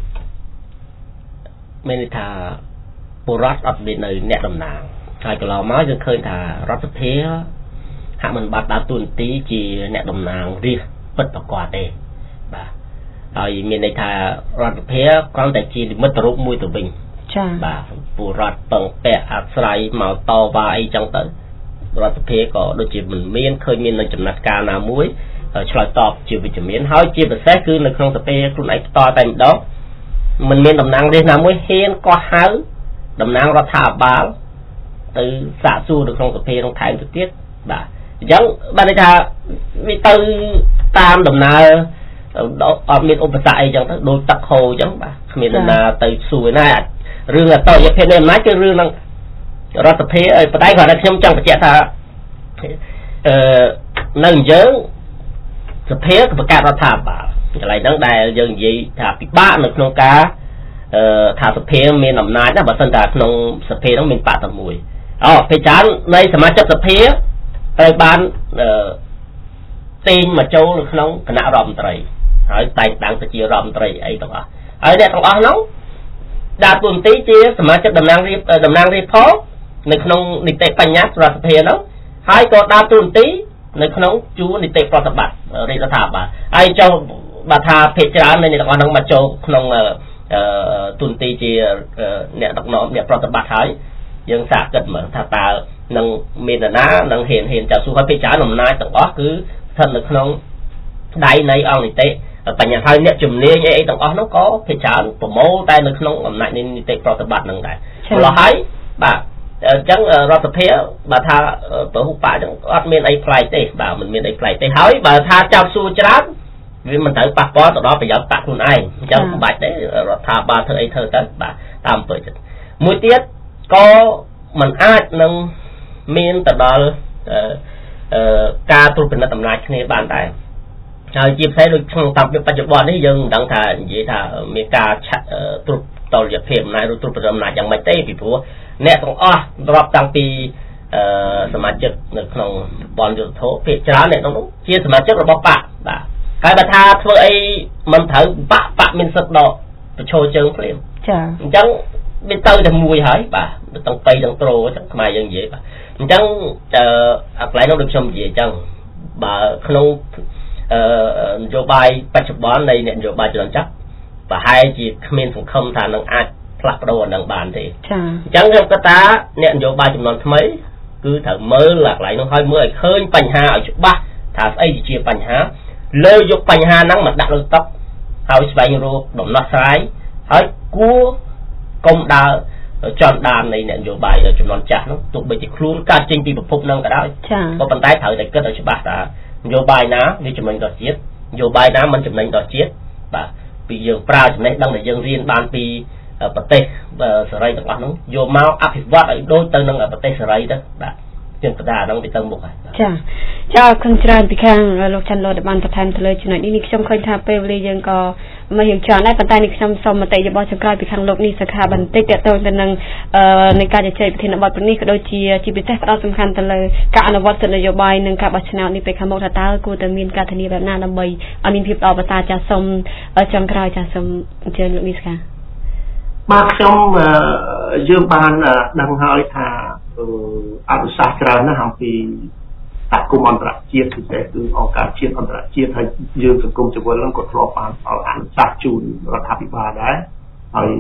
មានន័យថាបុរដ្ឋអត់មាននៅអ្នកតំណាងហើយកន្លងមកយើងឃើញថារដ្ឋសភាហាក់មិនបាត់ដើរតួនាទីជាអ្នកតំណាងរាស្ត្រពិតប្រាកដទេបាទហើយមានន័យថារដ្ឋសភាគ្រាន់តែជានិមិត្តរូបមួយទៅវិញចា៎បាទបុរដ្ឋពឹងពាក់អាស្រ័យមកតវ៉ាអីចឹងទៅរដ្ឋសភាក៏ដូចជាមិនមានឃើញមាននៅចំណាត់ការណាមួយឆ្លើយតបជាវិជ្ជមានហើយជាពិសេសគឺនៅក្នុងសភាខ្លួនឯងផ្ទាល់តែម្ដងមិនមានតំណាងរាស្ត្រណាមួយហ៊ានកោះហៅតំណាងរដ្ឋាភិបាលទៅសាកសួរនៅក្នុងសភាក្នុងថែមទៅទៀតបាទអញ្ចឹងបានន័យថាវាទៅតាមដំណើរអត់មានឧបសគ្គអីចឹងទៅដូចទឹកហូរអញ្ចឹងបាទគ្មានដំណើរទៅសួរណារឿងអតយភាពនៃអំណាចគឺរឿងនឹងរដ្ឋសភាឲ្យបដិគាត់ថាខ្ញុំចង់បញ្ជាក់ថាអឺនៅយើងសភាគឺបង្កើតរដ្ឋាភិបាលកន្លែងហ្នឹងដែលយើងនិយាយថាពិបាកនៅក្នុងការអឺថាសភាមានអំណាចណាបើមិនថាក្នុងសភាហ្នឹងមានបកតែមួយអូពេលច្រើននៃសមាជិកសភាត្រូវបានអឺទាញមកចូលនៅក្នុងគណៈរដ្ឋមន្ត្រីហើយតែងតាំងទៅជារដ្ឋមន្ត្រីអីទាំងអស់ហើយអ្នកទាំងអស់ហ្នឹងដើរតួនាទីជាសមាជិកតំណាងរាស្ត្រតំណាងរាស្ត្រផងនៅក្នុងនីតិបញ្ញត្តិរដ្ឋសភាហ្នឹងហើយក៏ដើរតួនាទីនៅក្នុងជួរនីតិប្រតិបត្តិរាជរដ្ឋាភិបាលហើយចុះ bà tha phê trán nên là nó mà châu không tuần ti chỉ nè đọc nó nè prot bát hái dân sạc cất mà thà ta nâng miền ná nâng hiện hiện chào su phê trán nằm nai tầng ó cứ thân được không đây này ông này tệ tại nhà thay nè chùm nia như ấy tầng ó nó có phê trán của mô tay được không nằm nai nên tệ prot bát nâng đại là hái bà chẳng rót tập phía bà tha tổ hụt bả chẳng có miền ấy play tê bà mình miền ấy play tê hỏi bà tha chào su chán vì mình tới bạc bó từ đó bây giờ bạc luôn ai chẳng bạch đấy tha bà thơ ấy thơ tới bà tam tuổi mũi tiết có mình ai nâng miền từ đó ca tu bình tầm lại này bàn tay rồi chìm thấy được trong tập được bạch bó đấy dân đăng thà gì thà miền ca tu tàu liệt phim này rồi tu bình tầm lại chẳng mấy tê vì phú nè còn o drop tăng piสมาชิกในក្នុងបនយុទ្ធធភាគច្រើនអ្នកនោះជាសមាជិករបស់បកបាទហើយបើថាធ្វើអីមិនត្រូវបកបកមានសិទ្ធិដកប្រឈរជើងភ្លាមចាអញ្ចឹងវាទៅតែមួយហើយបាទទាំងបីទាំងត្រូចឹងខ្មែរយើងនិយាយបាទអញ្ចឹងអាកន្លែងនោះដូចខ្ញុំនិយាយអញ្ចឹងបើក្នុងនយោបាយបច្ចុប្បន្ននៃនយោបាយចលនាប្រហែលជាគ្មានសង្ឃឹមថានឹងអាចផ្លាស់ប្ដូរនឹងបានទេចាអញ្ចឹងខ្ញុំគិតថាអ្នកនយោបាយចំនួនថ្មីគឺត្រូវមើលអាកន្លែងនោះឲ្យមើលឲ្យឃើញបញ្ហាឲ្យច្បាស់ថាស្អីជាបញ្ហាលើយកបញ្ហាហ្នឹងមកដាក់លើតុហើយស្វែងរកដំណោះស្រាយហើយគួរកុំដើរចន់ដាននៃអ្នកនយោបាយចំនួនចាស់នោះទោះបីជាខ្លួនកាត់ចេញពីប្រភពហ្នឹងក៏ដោយក៏ប៉ុន្តែត្រូវតែគិតឲ្យច្បាស់ថានយោបាយណាវាចំណេញដល់ជាតិនយោបាយណាមិនចំណេញដល់ជាតិបាទពីយើងប្រើចំណេះដឹងដែលយើងរៀនបានពីប្រទេសសេរីទាំងអស់ហ្នឹងយកមកអភិវឌ្ឍឲ្យដូចទៅនឹងប្រទេសសេរីទៅបាទជាងកដាហ្នឹងទៅទៅមុខហើយចាចាអរគុណច្រើនពីខាងលោកច័ន្ទលតបានបន្ថែមទៅលើចំណុចនេះនេះខ្ញុំឃើញថាពេលវេលាយើងក៏មិនរៀងច្រើនដែរប៉ុន្តែនេះខ្ញុំសូមមតិយោបល់ចុងក្រោយពីខាងលោកនេះសខាបន្តិចតទៅទៅនឹងនៃការជជែកប្រធានបទនេះក៏ដូចជាជាពិសេសផ្ដោតសំខាន់ទៅលើការអនុវត្តសិទ្ធិនយោបាយនិងការបោះឆ្នោតនេះពេលខាងមុខថាតើគួរតែមានការធានាបែបណាដើម្បីឲ្យមានភាពល្អប្រសើរចាសូមចុងក្រោយចាសូមអញ្ជើញលោកនេះសខាបាទខ្ញុំយើងបានដឹងហើយថាអនុសាសន៍ច្រើនណាស់អំពីសហគមន៍អន្តរជាតិពិសេសគឺអង្គការជាតិអន្តរជាតិហើយយើងសង្គមស៊ីវិលហ្នឹងក៏ធ្លាប់បានផ្ដល់អនុសាសន៍ជូនរដ្ឋាភិបាលដែរហើយ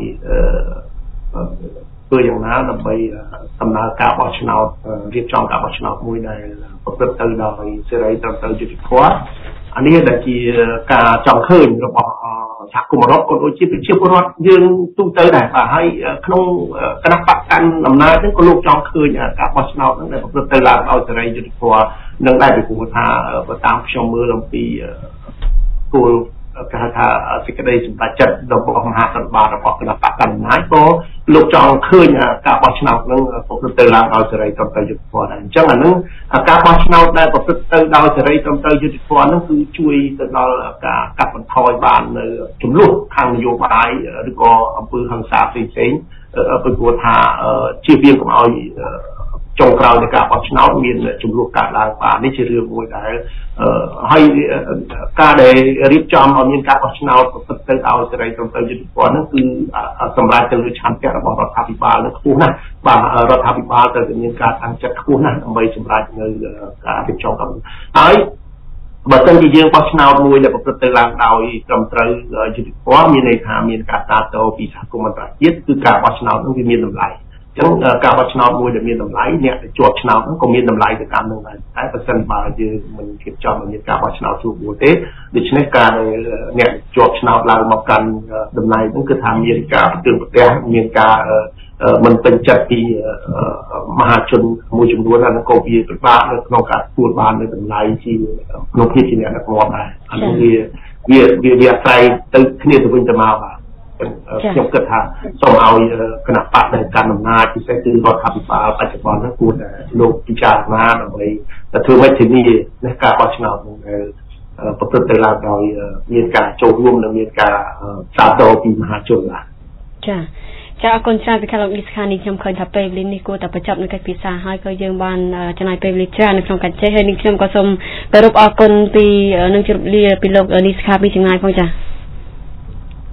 ធ្វើយ៉ាងណាដើម្បីដំណើរការបោះឆ្នោតរៀបចំការបោះឆ្នោតមួយដែលប្រព្រឹត្តទៅដោយសេរីត្រឹមត្រូវយុត្តិធម៌អានេះដែលជាការចង់ឃើញរបស់សហគមន៍រដ្ឋក៏ដូចជាប្រជាពលរដ្ឋយើងទូទៅដែរបាទហើយក្នុងគណៈបកកាន់អំណាចហ្នឹងក៏លោកចង់ឃើញការបោះឆ្នោតហ្នឹងដែលប្រព្រឹត្តទៅឡើងដោយសេរីយុត្តិធម៌នឹងដែរពីព្រោះថាបើតាមខ្ញុំមើលអំពីគោលគេហៅថាសេចក្តីសម្រេចចិត្តរបស់មហារដ្ឋបាលរបស់គណៈបកកាន់អំណាចក៏លោកចង់ឃើញការបោះឆ្នោតហ្នឹងប្រព្រឹត្តទៅឡើងដោយសេរីត្រឹមត្រូវយុត្តិធម៌ដែរអញ្ចឹងអាហ្នឹងការបោះឆ្នោតដែលប្រព្រឹត្តទៅដោយសេរីត្រឹមត្រូវយុត្តិធម៌ហ្នឹងគឺជួយទៅដល់ការកាត់បន្ថយបាននៅចំនួនខាងនយោបាយឬក៏អំពើហិង្សាផ្សេងៗពីព្រោះថាជៀសវាងកុំឲ្យចុងក្រោយនៃការបោះឆ្នោតមានចំនួនកើតឡើងបាទនេះជារឿងមួយដែលហើយការដែលរៀបចំឲ្យមានការបោះឆ្នោតប្រព្រឹត្តទៅដោយសេរីត្រឹមត្រូវយុត្តិធម៌ហ្នឹងគឺសម្រាប់ទៅលើឆន្ទៈរបស់រដ្ឋាភិបាលនៅខ្ពស់ណាស់បាទរដ្ឋាភិបាលត្រូវតែមានការតាំងចិត្តខ្ពស់ណាស់ដើម្បីសម្រេចនៅការរៀបចំកម្មហើយបើសិនជាយើងបោះឆ្នោតមួយដែលប្រព្រឹត្តទៅឡើងដោយត្រឹមត្រូវយុត្តិធម៌មានន័យថាមានការសាទរពីសហគមន៍អន្តរជាតិគឺការបោះឆ្នោតនោះវាមានតម្លៃអញ្ចឹងការបោះឆ្នោតមួយដែលមានតម្លៃអ្នកដែលជាប់ឆ្នោតហ្នឹងក៏មានតម្លៃទៅតាមនឹងដែរតែបើសិនបើយើងមិនគិតចំមានការបោះឆ្នោតជួបមួយទេដូច្នេះការដែលអ្នកជាប់ឆ្នោតឡើងមកកាន់តំណែងហ្នឹងគឺថាមានការប្រទើប្រទះមានការមិនពេញចិត្តពីមហាជនមួយចំនួនហ្នឹងក៏វាពិបាកនៅក្នុងការទទួលបាននៅតម្លៃជាក្នុងភាពជាអ្នកដឹកនាំដែរអានេះវាវាវាវាអាស្រ័យទៅគ្នាទៅវិញទៅមកបាទខ្ញុំគិតថាសូមឲ្យគណៈបកដែលកាន់អំណាចពិសេសគឺរដ្ឋាភិបាលបច្ចុប្បន្នហ្នឹងគួរតែលោកពិចារណាដើម្បីធ្វើម៉េចធានានៃការបោះឆ្នោតហ្នឹងដែលប្រព្រឹត្តទៅឡើងដោយមានការចូលរួមនិងមានការសាទរពីមហាជនបាទចាចាអរគុណច្រើនពីខាងលោកនេះស្ខានេះខ្ញុំឃើញថាពេលវេលានេះគួរតែបញ្ចប់នៅកិច្ចពិសាហើយក៏យើងបានចំណាយពេលវេលាច្រើននៅក្នុងការជជែកហើយនេះខ្ញុំក៏សូមគោរពអរគុណពីនឹងជម្រាបលាពីលោកនេះស្ខាពីចម្ងាយផងចា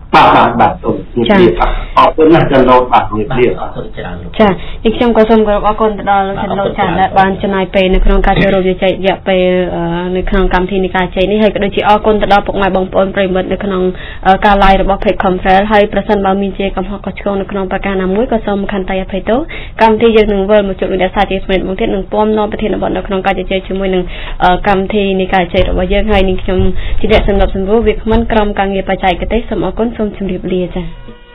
បាទបាទបាទសូមជម្រាបអរគុណណាស់ចន្ទលោកបាទជម្រាបលាអរគុណច្រើនលោកចានេះខ្ញុំក៏សូមគោរពអរគុណទៅដល់លោកចន្ទលោកចាដែលបានចំណាយពេលនៅក្នុងការចូលរួមជជែករយៈពេលនៅក្នុងកម្មវិធីនៃការជែកនេះហើយក៏ដូចជាអរគុណទៅដល់ពុកម៉ែបងប្អូនប្រិយមិត្តនៅក្នុងការ live របស់ Page Conference ហើយប្រសិនបើមានជាកំហុសកុសឆ្គងនៅក្នុងប្រការណាមួយក៏សូមខន្តីអភ័យទោសកម្មវិធីយើងនឹងវិលមកជួបលោកអ្នកសាជាថ្មីមួយទៀតនឹងពំនាំប្រធានបទនៅក្នុងការជជែកជាមួយនឹងកម្មវិធីនៃការជជែករបស់យើងហើយនឹងខ្ញុំជាអ្នកសម្របសម្រួលវាគ្មិនក្រុមការងារបច្ចេកទេសសូមអរគុណសូមជម្រាបលាចា៎